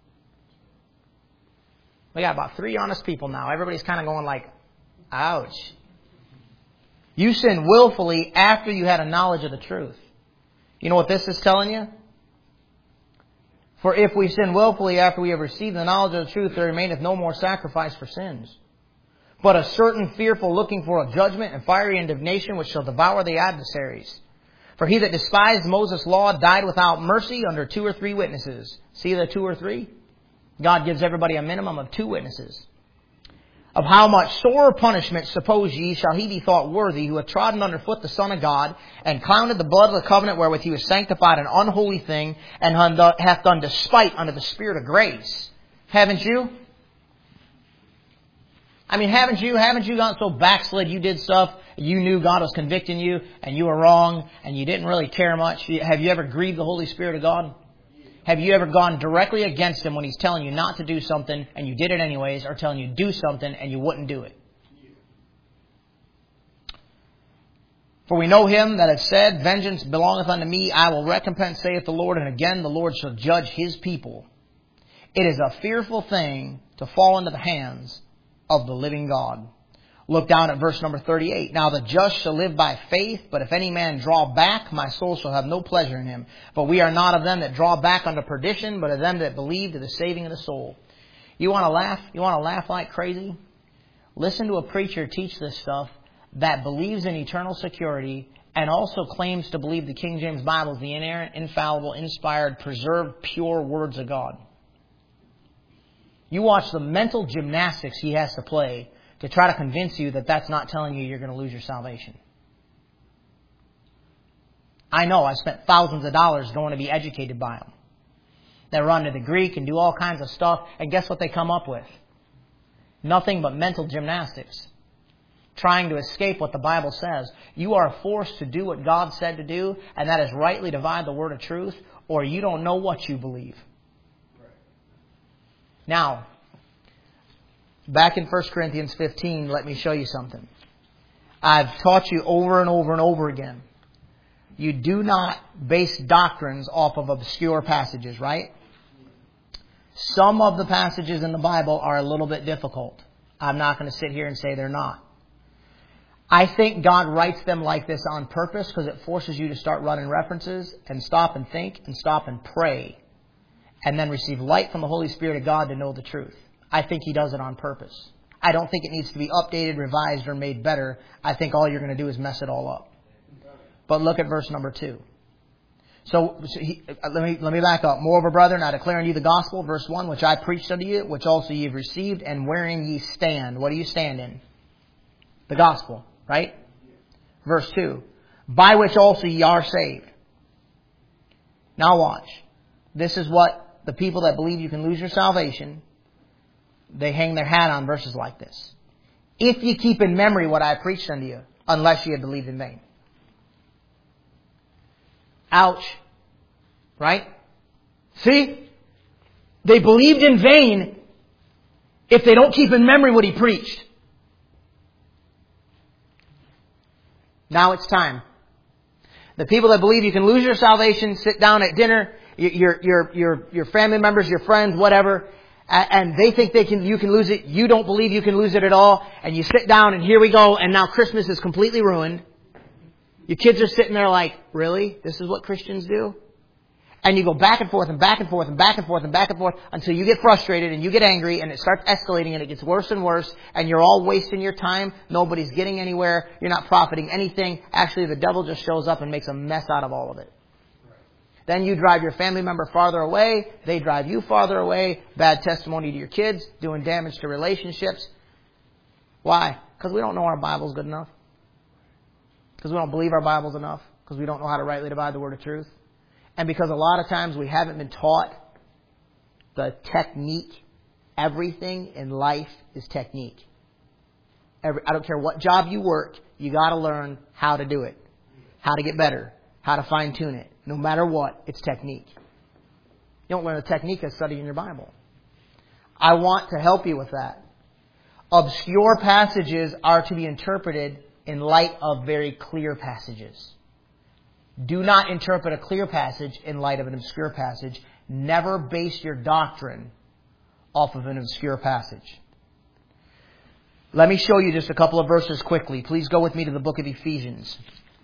We got about three honest people now. Everybody's kind of going like, ouch. You sinned willfully after you had a knowledge of the truth. You know what this is telling you? For if we sin willfully after we have received the knowledge of the truth, there remaineth no more sacrifice for sins, but a certain fearful looking for a judgment and fiery indignation which shall devour the adversaries. For he that despised Moses' law died without mercy under two or three witnesses. See the two or three? God gives everybody a minimum of two witnesses. Of how much sorer punishment, suppose ye, shall he be thought worthy, who hath trodden under foot the Son of God, and counted the blood of the covenant wherewith he was sanctified an unholy thing, and hath done despite unto the Spirit of grace? Haven't you? I mean, haven't you? Haven't you gotten so backslid you did stuff, you knew God was convicting you, and you were wrong, and you didn't really care much? Have you ever grieved the Holy Spirit of God? Have you ever gone directly against Him when He's telling you not to do something and you did it anyways, or telling you to do something and you wouldn't do it? For we know Him that hath said, vengeance belongeth unto me, I will recompense, saith the Lord. And again, the Lord shall judge His people. It is a fearful thing to fall into the hands of the living God. Look down at verse number thirty-eight. Now the just shall live by faith, but if any man draw back, my soul shall have no pleasure in him. But we are not of them that draw back unto perdition, but of them that believe to the saving of the soul. You want to laugh? You want to laugh like crazy? Listen to a preacher teach this stuff that believes in eternal security and also claims to believe the King James Bible is the inerrant, infallible, inspired, preserved, pure words of God. You watch the mental gymnastics he has to play to try to convince you that that's not telling you you're going to lose your salvation. I know I spent thousands of dollars going to be educated by them. They run to the Greek and do all kinds of stuff, and guess what they come up with? Nothing but mental gymnastics. Trying to escape what the Bible says. You are forced to do what God said to do, and that is rightly divide the word of truth, or you don't know what you believe. Now, back in First Corinthians fifteen, let me show you something. I've taught you over and over and over again. You do not base doctrines off of obscure passages, right? Some of the passages in the Bible are a little bit difficult. I'm not going to sit here and say they're not. I think God writes them like this on purpose because it forces you to start running references and stop and think and stop and pray and then receive light from the Holy Spirit of God to know the truth. I think He does it on purpose. I don't think it needs to be updated, revised, or made better. I think all you're going to do is mess it all up. But look at verse number two. So, so he, let me let me back up. Moreover, brethren, I declare unto you the gospel, verse one, which I preached unto you, which also ye have received, and wherein ye stand. What do you stand in? The gospel, right? Verse two, by which also ye are saved. Now watch. This is what the people that believe you can lose your salvation, they hang their hat on verses like this. If ye keep in memory what I preached unto you, unless ye have believed in vain. Ouch. Right? See? They believed in vain if they don't keep in memory what He preached. Now it's time. The people that believe you can lose your salvation, sit down at dinner, your, your, your, your family members, your friends, whatever, and they think they can, you can lose it. You don't believe you can lose it at all. And you sit down and here we go. And now Christmas is completely ruined. Your kids are sitting there like, really? This is what Christians do? And you go back and forth and back and forth and back and forth and back and forth until you get frustrated and you get angry and it starts escalating and it gets worse and worse and you're all wasting your time. Nobody's getting anywhere. You're not profiting anything. Actually, the devil just shows up and makes a mess out of all of it. Then you drive your family member farther away. They drive you farther away. Bad testimony to your kids. Doing damage to relationships. Why? Because we don't know our Bible's good enough. Because we don't believe our Bible's enough. Because we don't know how to rightly divide the word of truth. And because a lot of times we haven't been taught the technique. Everything in life is technique. Every, I don't care what job you work, you got to learn how to do it. How to get better. How to fine tune it. No matter what, it's technique. You don't learn the technique of studying your Bible. I want to help you with that. Obscure passages are to be interpreted in light of very clear passages. Do not interpret a clear passage in light of an obscure passage. Never base your doctrine off of an obscure passage. Let me show you just a couple of verses quickly. Please go with me to the book of Ephesians.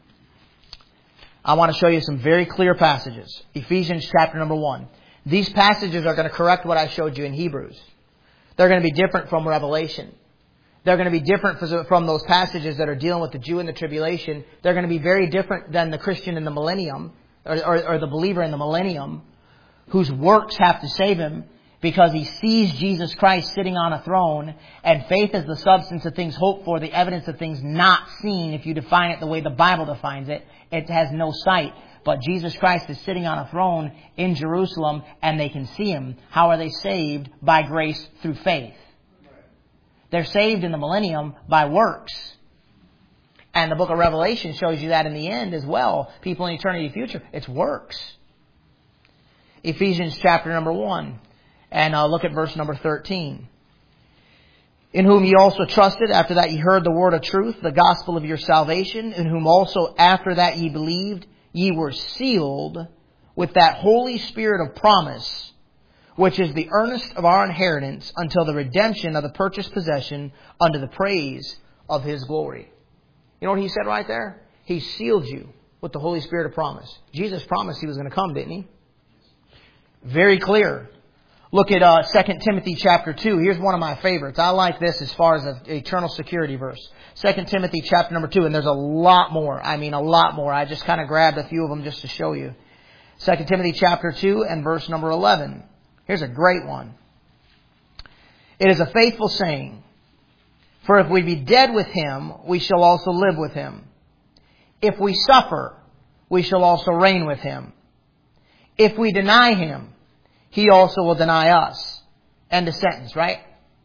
I want to show you some very clear passages. Ephesians chapter number one. These passages are going to correct what I showed you in Hebrews. They're going to be different from Revelation. They're going to be different from those passages that are dealing with the Jew and the tribulation. They're going to be very different than the Christian in the millennium, or, or, or the believer in the millennium, whose works have to save him because he sees Jesus Christ sitting on a throne, and faith is the substance of things hoped for, the evidence of things not seen. If you define it the way the Bible defines it, it has no sight. But Jesus Christ is sitting on a throne in Jerusalem, and they can see Him. How are they saved? By grace through faith. They're saved in the millennium by works. And the book of Revelation shows you that in the end as well. People in eternity future, it's works. Ephesians chapter number one. And uh, look at verse number thirteen. In whom ye also trusted, after that ye heard the word of truth, the gospel of your salvation, in whom also after that ye believed, ye were sealed with that Holy Spirit of promise, which is the earnest of our inheritance until the redemption of the purchased possession unto the praise of His glory. You know what He said right there? He sealed you with the Holy Spirit of promise. Jesus promised He was going to come, didn't He? Very clear. Look at uh, Second Timothy chapter two. Here's one of my favorites. I like this as far as an eternal security verse. Second Timothy chapter number two. And there's a lot more. I mean, a lot more. I just kind of grabbed a few of them just to show you. Second Timothy chapter two and verse number eleven. Here's a great one. It is a faithful saying, for if we be dead with Him, we shall also live with Him. If we suffer, we shall also reign with Him. If we deny Him, He also will deny us. End of sentence, right?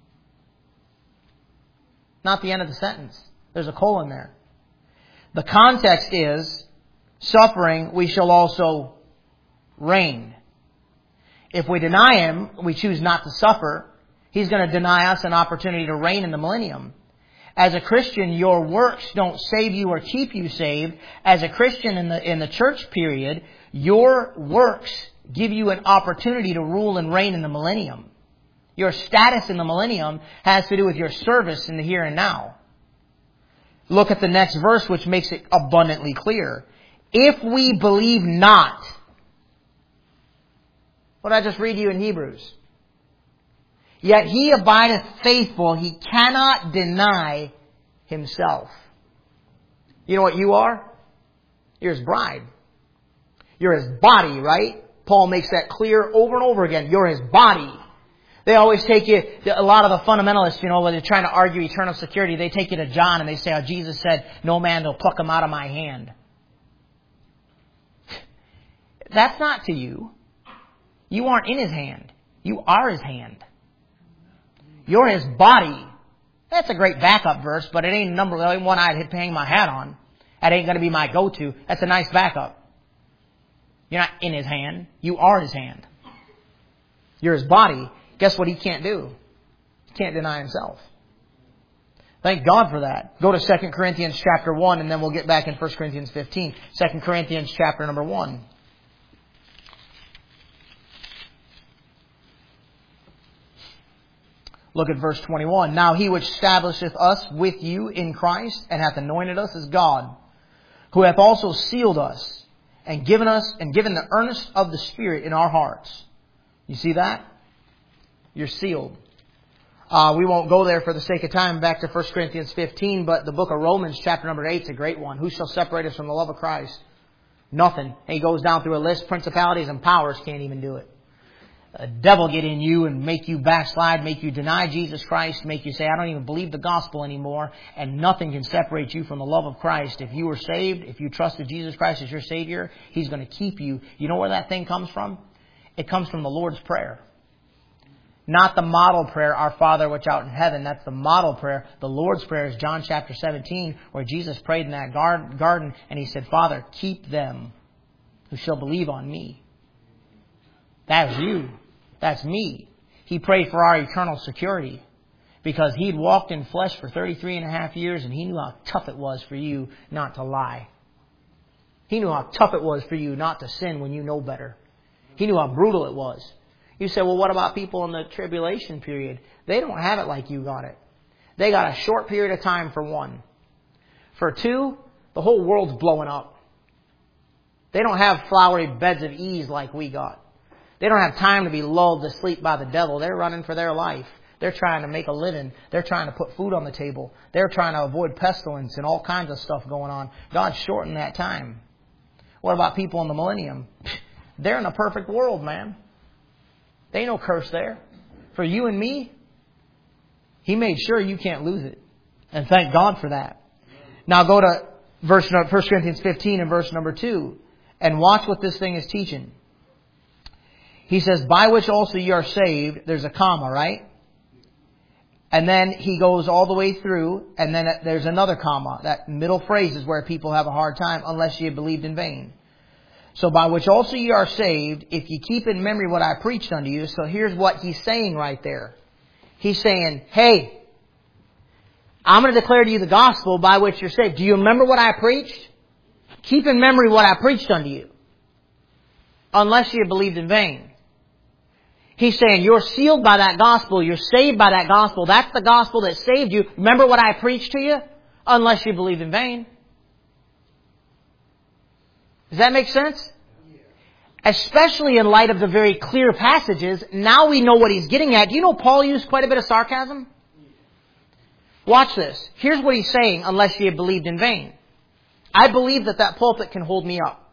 Not the end of the sentence. There's a colon there. The context is, suffering, we shall also reign. If we deny Him, we choose not to suffer, He's going to deny us an opportunity to reign in the millennium. As a Christian, your works don't save you or keep you saved. As a Christian in the in the church period, your works give you an opportunity to rule and reign in the millennium. Your status in the millennium has to do with your service in the here and now. Look at the next verse, which makes it abundantly clear. If we believe not, what did I just read to you in Hebrews? Yet He abideth faithful, He cannot deny Himself. You know what you are? You're His bride. You're His body, right? Paul makes that clear over and over again. You're His body. They always take you, a lot of the fundamentalists, you know, when they're trying to argue eternal security, they take you to John and they say, oh, Jesus said, no man will pluck him out of my hand. That's not to you. You aren't in His hand. You are His hand. You're His body. That's a great backup verse, but it ain't number one I'd hang my hat on. That ain't going to be my go-to. That's a nice backup. You're not in His hand. You are His hand. You're His body. Guess what He can't do? He can't deny Himself. Thank God for that. Go to Second Corinthians chapter one, and then we'll get back in First Corinthians fifteen. Second Corinthians chapter number one. Look at verse twenty-one. Now He which establisheth us with you in Christ, and hath anointed us as God, who hath also sealed us, and given us, and given the earnest of the Spirit in our hearts. You see that? You're sealed. Uh, we won't go there for the sake of time, back to First Corinthians fifteen, but the book of Romans, chapter number eight, is a great one. Who shall separate us from the love of Christ? Nothing. And he goes down through a list. Principalities and powers can't even do it. A devil get in you and make you backslide, make you deny Jesus Christ, make you say, I don't even believe the gospel anymore, and nothing can separate you from the love of Christ. If you were saved, if you trusted Jesus Christ as your Savior, He's going to keep you. You know where that thing comes from? It comes from the Lord's Prayer. Not the model prayer, Our Father which art in heaven. That's the model prayer. The Lord's Prayer is John chapter seventeen, where Jesus prayed in that garden and He said, Father, keep them who shall believe on me. That's you. That's me. He prayed for our eternal security because He'd walked in flesh for thirty-three and a half years and He knew how tough it was for you not to lie. He knew how tough it was for you not to sin when you know better. He knew how brutal it was. You say, well, what about people in the tribulation period? They don't have it like you got it. They got a short period of time for one. For two, the whole world's blowing up. They don't have flowery beds of ease like we got. They don't have time to be lulled to sleep by the devil. They're running for their life. They're trying to make a living. They're trying to put food on the table. They're trying to avoid pestilence and all kinds of stuff going on. God shortened that time. What about people in the millennium? They're in a perfect world, man. There ain't no curse there. For you and me, He made sure you can't lose it. And thank God for that. Now go to verse First Corinthians fifteen and verse number two. And watch what this thing is teaching. He says, by which also you are saved. There's a comma, right? And then he goes all the way through. And then there's another comma. That middle phrase is where people have a hard time. Unless you have believed in vain. So by which also you are saved, if you keep in memory what I preached unto you. So here's what he's saying right there. He's saying, hey, I'm going to declare to you the gospel by which you're saved. Do you remember what I preached? Keep in memory what I preached unto you. Unless you have believed in vain. He's saying you're sealed by that gospel. You're saved by that gospel. That's the gospel that saved you. Remember what I preached to you? Unless you believed in vain. Does that make sense? Especially in light of the very clear passages. Now we know what he's getting at. Do you know Paul used quite a bit of sarcasm? Watch this. Here's what he's saying, unless you believed in vain. I believe that that pulpit can hold me up.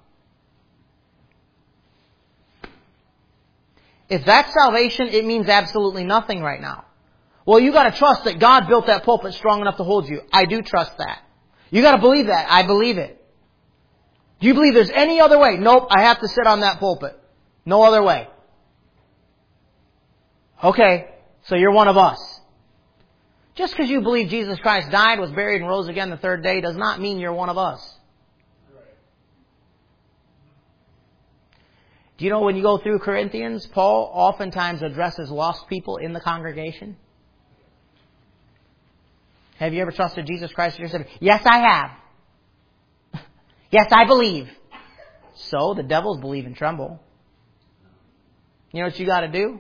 If that's salvation, it means absolutely nothing right now. Well, you got to trust that God built that pulpit strong enough to hold you. I do trust that. You got to believe that. I believe it. Do you believe there's any other way? Nope, I have to sit on that pulpit. No other way. Okay, so you're one of us. Just because you believe Jesus Christ died, was buried, and rose again the third day does not mean you're one of us. Do you know when you go through Corinthians, Paul oftentimes addresses lost people in the congregation? Have you ever trusted Jesus Christ as your Savior? Yes, I have. Yes, I believe. So the devils believe and tremble. You know what you got to do?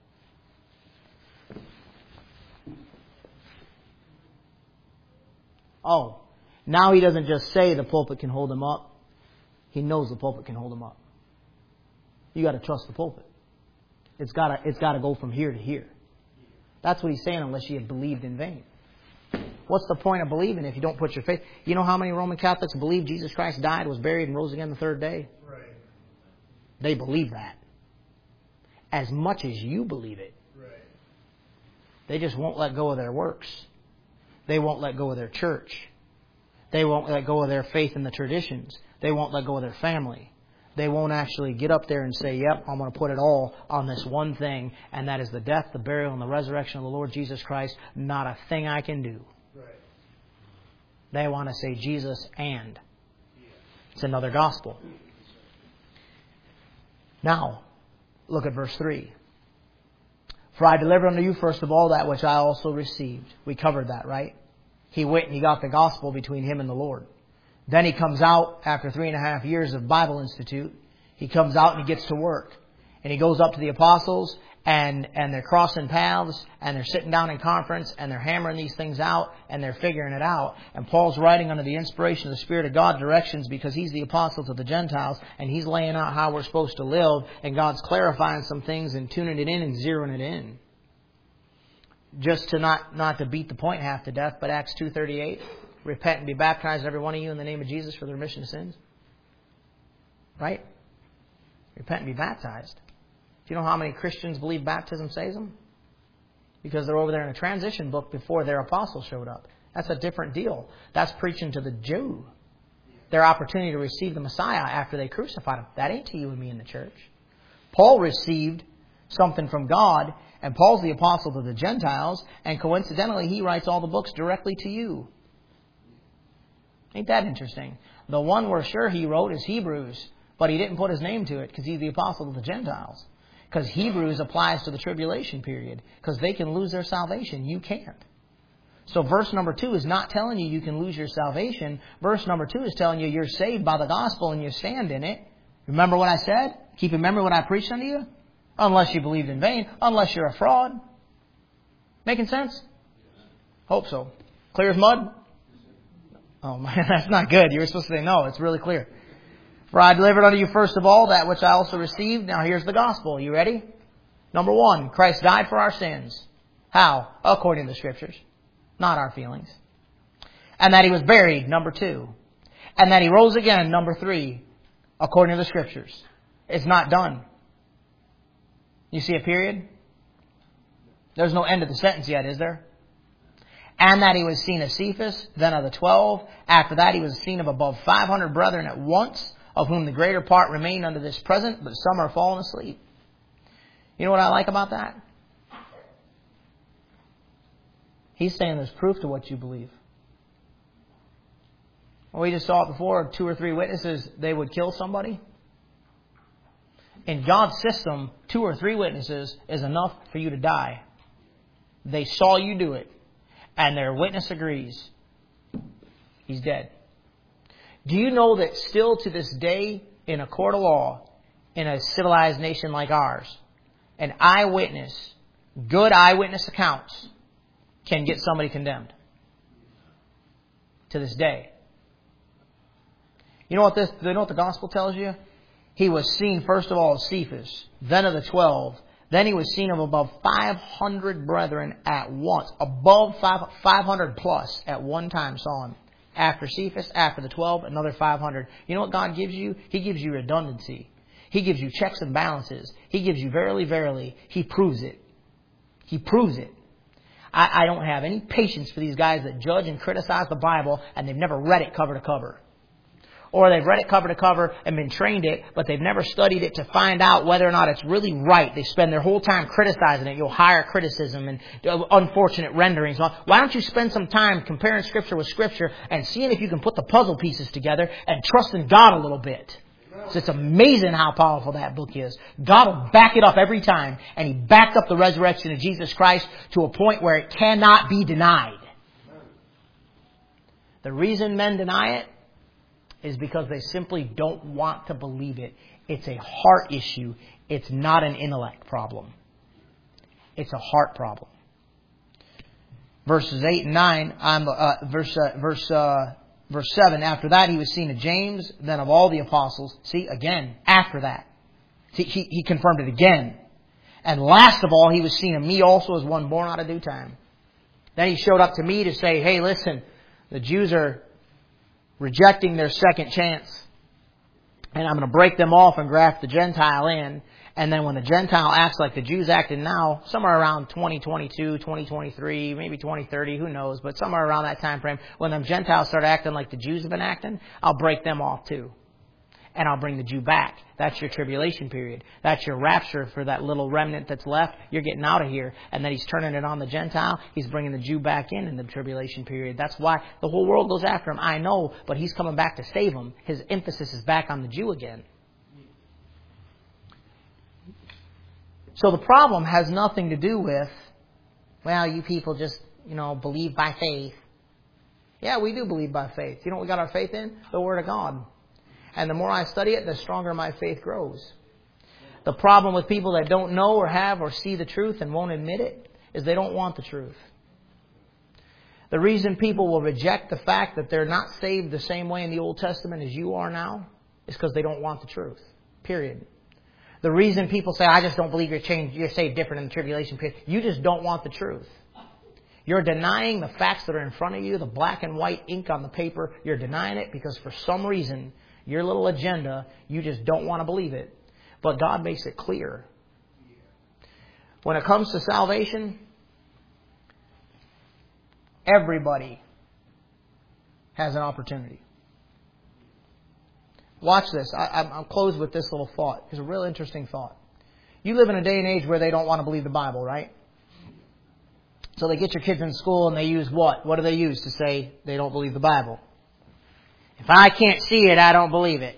Oh, now he doesn't just say the pulpit can hold him up. He knows the pulpit can hold him up. You got to trust the pulpit. It's got to it's got to go from here to here. That's what he's saying, unless you have believed in vain. What's the point of believing if you don't put your faith? You know how many Roman Catholics believe Jesus Christ died, was buried, and rose again the third day? Right. They believe that. As much as you believe it. Right. They just won't let go of their works. They won't let go of their church. They won't let go of their faith in the traditions. They won't let go of their family. They won't actually get up there and say, yep, I'm going to put it all on this one thing, and that is the death, the burial, and the resurrection of the Lord Jesus Christ. Not a thing I can do. Right. They want to say Jesus and. It's another gospel. Now, look at verse three. For I delivered unto you first of all that which I also received. We covered that, right? He went and he got the gospel between him and the Lord. Then he comes out after three and a half years of Bible Institute. He comes out and he gets to work. And he goes up to the apostles and, and they're crossing paths and they're sitting down in conference and they're hammering these things out and they're figuring it out. And Paul's writing under the inspiration of the Spirit of God directions because he's the apostle to the Gentiles and he's laying out how we're supposed to live, and God's clarifying some things and tuning it in and zeroing it in. Just to not, not to beat the point half to death, but Acts two thirty-eight. Repent and be baptized, every one of you, in the name of Jesus for the remission of sins. Right? Repent and be baptized. Do you know how many Christians believe baptism saves them? Because they're over there in a transition book before their apostle showed up. That's a different deal. That's preaching to the Jew. Their opportunity to receive the Messiah after they crucified him. That ain't to you and me in the church. Paul received something from God, and Paul's the apostle to the Gentiles, and coincidentally he writes all the books directly to you. Ain't that interesting? The one we're sure he wrote is Hebrews, but he didn't put his name to it because he's the apostle to the Gentiles. Because Hebrews applies to the tribulation period, because they can lose their salvation. You can't. So verse number two is not telling you you can lose your salvation. Verse number two is telling you you're saved by the gospel and you stand in it. Remember what I said? Keep in memory what I preached unto you? Unless you believed in vain, unless you're a fraud. Making sense? Hope so. Clear as mud? Oh man, that's not good. You were supposed to say no. It's really clear. For I delivered unto you first of all that which I also received. Now here's the gospel. You ready? Number one, Christ died for our sins. How? According to the Scriptures. Not our feelings. And that He was buried. Number two. And that He rose again. Number three. According to the Scriptures. It's not done. You see a period? There's no end to the sentence yet, is there? And that He was seen of Cephas, then of the twelve. After that He was seen of above five hundred brethren at once, of whom the greater part remain unto this present, but some are fallen asleep. You know what I like about that? He's saying there's proof to what you believe. Well, we just saw it before, two or three witnesses, they would kill somebody. In God's system, two or three witnesses is enough for you to die. They saw you do it. And their witness agrees. He's dead. Do you know that still to this day, in a court of law, in a civilized nation like ours, an eyewitness, good eyewitness accounts can get somebody condemned. To this day. You know what this, you know what the gospel tells you? He was seen first of all of Cephas, then of the twelve. Then he was seen of above five hundred brethren at once. Above five, five hundred plus at one time saw him. After Cephas, after the twelve, another five hundred. You know what God gives you? He gives you redundancy. He gives you checks and balances. He gives you verily, verily. He proves it. He proves it. I, I don't have any patience for these guys that judge and criticize the Bible and they've never read it cover to cover. Or they've read it cover to cover and been trained it, but they've never studied it to find out whether or not it's really right. They spend their whole time criticizing it. You'll hire criticism and unfortunate renderings. Why don't you spend some time comparing Scripture with Scripture and seeing if you can put the puzzle pieces together and trust in God a little bit? So it's amazing how powerful that book is. God will back it up every time. And He backed up the resurrection of Jesus Christ to a point where it cannot be denied. The reason men deny it is because they simply don't want to believe it. It's a heart issue. It's not an intellect problem. It's a heart problem. Verses eight and nine, I'm, uh, verse, uh, verse, uh, verse seven, after that he was seen of James, then of all the apostles. See, again, after that. See, he, he confirmed it again. And last of all, he was seen of me also as one born out of due time. Then he showed up to me to say, hey, listen, the Jews are rejecting their second chance. And I'm going to break them off and graft the Gentile in. And then when the Gentile acts like the Jews acting now, somewhere around twenty twenty-two, twenty twenty-three, maybe twenty thirty, who knows, but somewhere around that time frame, when them Gentiles start acting like the Jews have been acting, I'll break them off too. And I'll bring the Jew back. That's your tribulation period. That's your rapture for that little remnant that's left. You're getting out of here. And then He's turning it on the Gentile. He's bringing the Jew back in in the tribulation period. That's why the whole world goes after Him. I know, but He's coming back to save them. His emphasis is back on the Jew again. So the problem has nothing to do with, well, you people just, you know, believe by faith. Yeah, we do believe by faith. You know what we got our faith in? The Word of God. And the more I study it, the stronger my faith grows. The problem with people that don't know or have or see the truth and won't admit it is they don't want the truth. The reason people will reject the fact that they're not saved the same way in the Old Testament as you are now is because they don't want the truth. Period. The reason people say, I just don't believe you're changed, you're saved different in the tribulation period, you just don't want the truth. You're denying the facts that are in front of you, the black and white ink on the paper. You're denying it because for some reason, your little agenda, you just don't want to believe it. But God makes it clear. When it comes to salvation, everybody has an opportunity. Watch this. I, I'll close with this little thought. It's a real interesting thought. You live in a day and age where they don't want to believe the Bible, right? So they get your kids in school and they use what? What do they use to say they don't believe the Bible? If I can't see it, I don't believe it.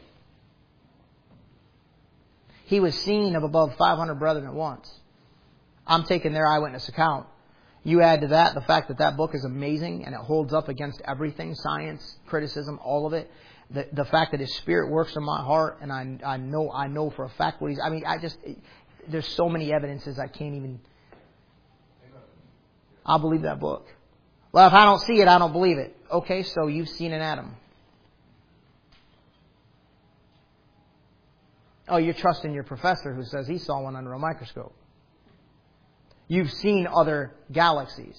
He was seen of above five hundred brethren at once. I'm taking their eyewitness account. You add to that the fact that that book is amazing and it holds up against everything, science, criticism, all of it. The, the fact that His Spirit works in my heart and I, I know I know for a fact what He's... I mean, I just... There's so many evidences I can't even... I'll believe that book. Well, if I don't see it, I don't believe it. Okay, so you've seen an atom. Oh, you're trusting your professor who says he saw one under a microscope. You've seen other galaxies.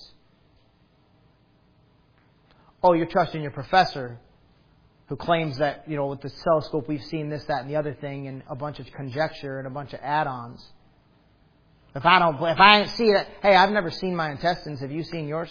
Oh, you're trusting your professor who claims that, you know, with the telescope we've seen this, that, and the other thing, and a bunch of conjecture and a bunch of add-ons. If I don't, if I see it, hey, I've never seen my intestines. Have you seen yours?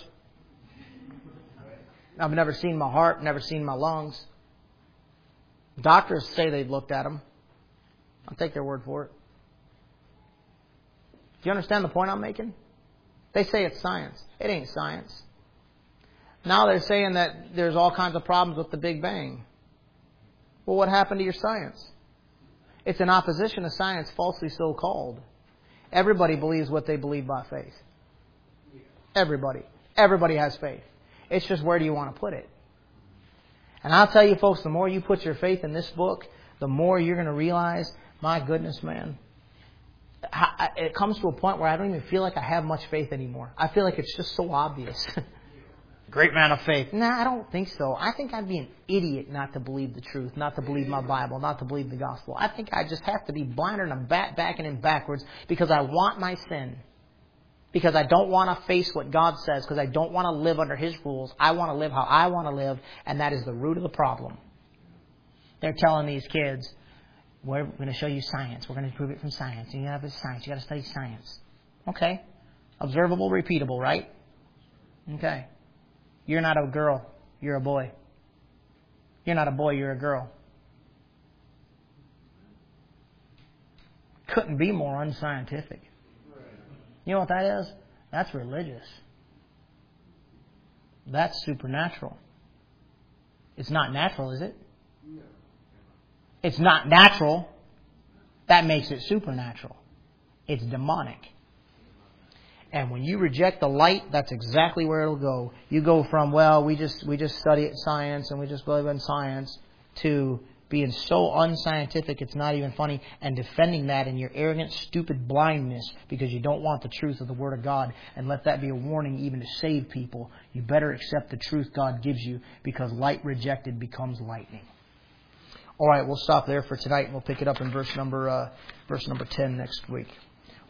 I've never seen my heart, never seen my lungs. Doctors say they've looked at them. I'll take their word for it. Do you understand the point I'm making? They say it's science. It ain't science. Now they're saying that there's all kinds of problems with the Big Bang. Well, what happened to your science? It's in opposition to science, falsely so called. Everybody believes what they believe by faith. Everybody. Everybody has faith. It's just where do you want to put it? And I'll tell you folks, the more you put your faith in this book, the more you're going to realize, my goodness, man, it comes to a point where I don't even feel like I have much faith anymore. I feel like it's just so obvious. Great man of faith. Nah, I don't think so. I think I'd be an idiot not to believe the truth, not to believe my Bible, not to believe the gospel. I think I just have to be blind and I'm back, backing and backwards because I want my sin. Because I don't want to face what God says, because I don't want to live under His rules. I want to live how I want to live, and that is the root of the problem. They're telling these kids, we're going to show you science. We're going to prove it from science. You have science. You got to study science. Okay. Observable, repeatable, right? Okay. You're not a girl. You're a boy. You're not a boy. You're a girl. Couldn't be more unscientific. You know what that is? That's religious. That's supernatural. It's not natural, is it? It's not natural. That makes it supernatural. It's demonic. And when you reject the light, that's exactly where it'll go. You go from, well, we just we just study science and we just believe in science, to being so unscientific it's not even funny, and defending that in your arrogant, stupid blindness because you don't want the truth of the Word of God. And let that be a warning even to save people. You better accept the truth God gives you, because light rejected becomes lightning. All right, we'll stop there for tonight and we'll pick it up in verse number uh, verse number ten next week.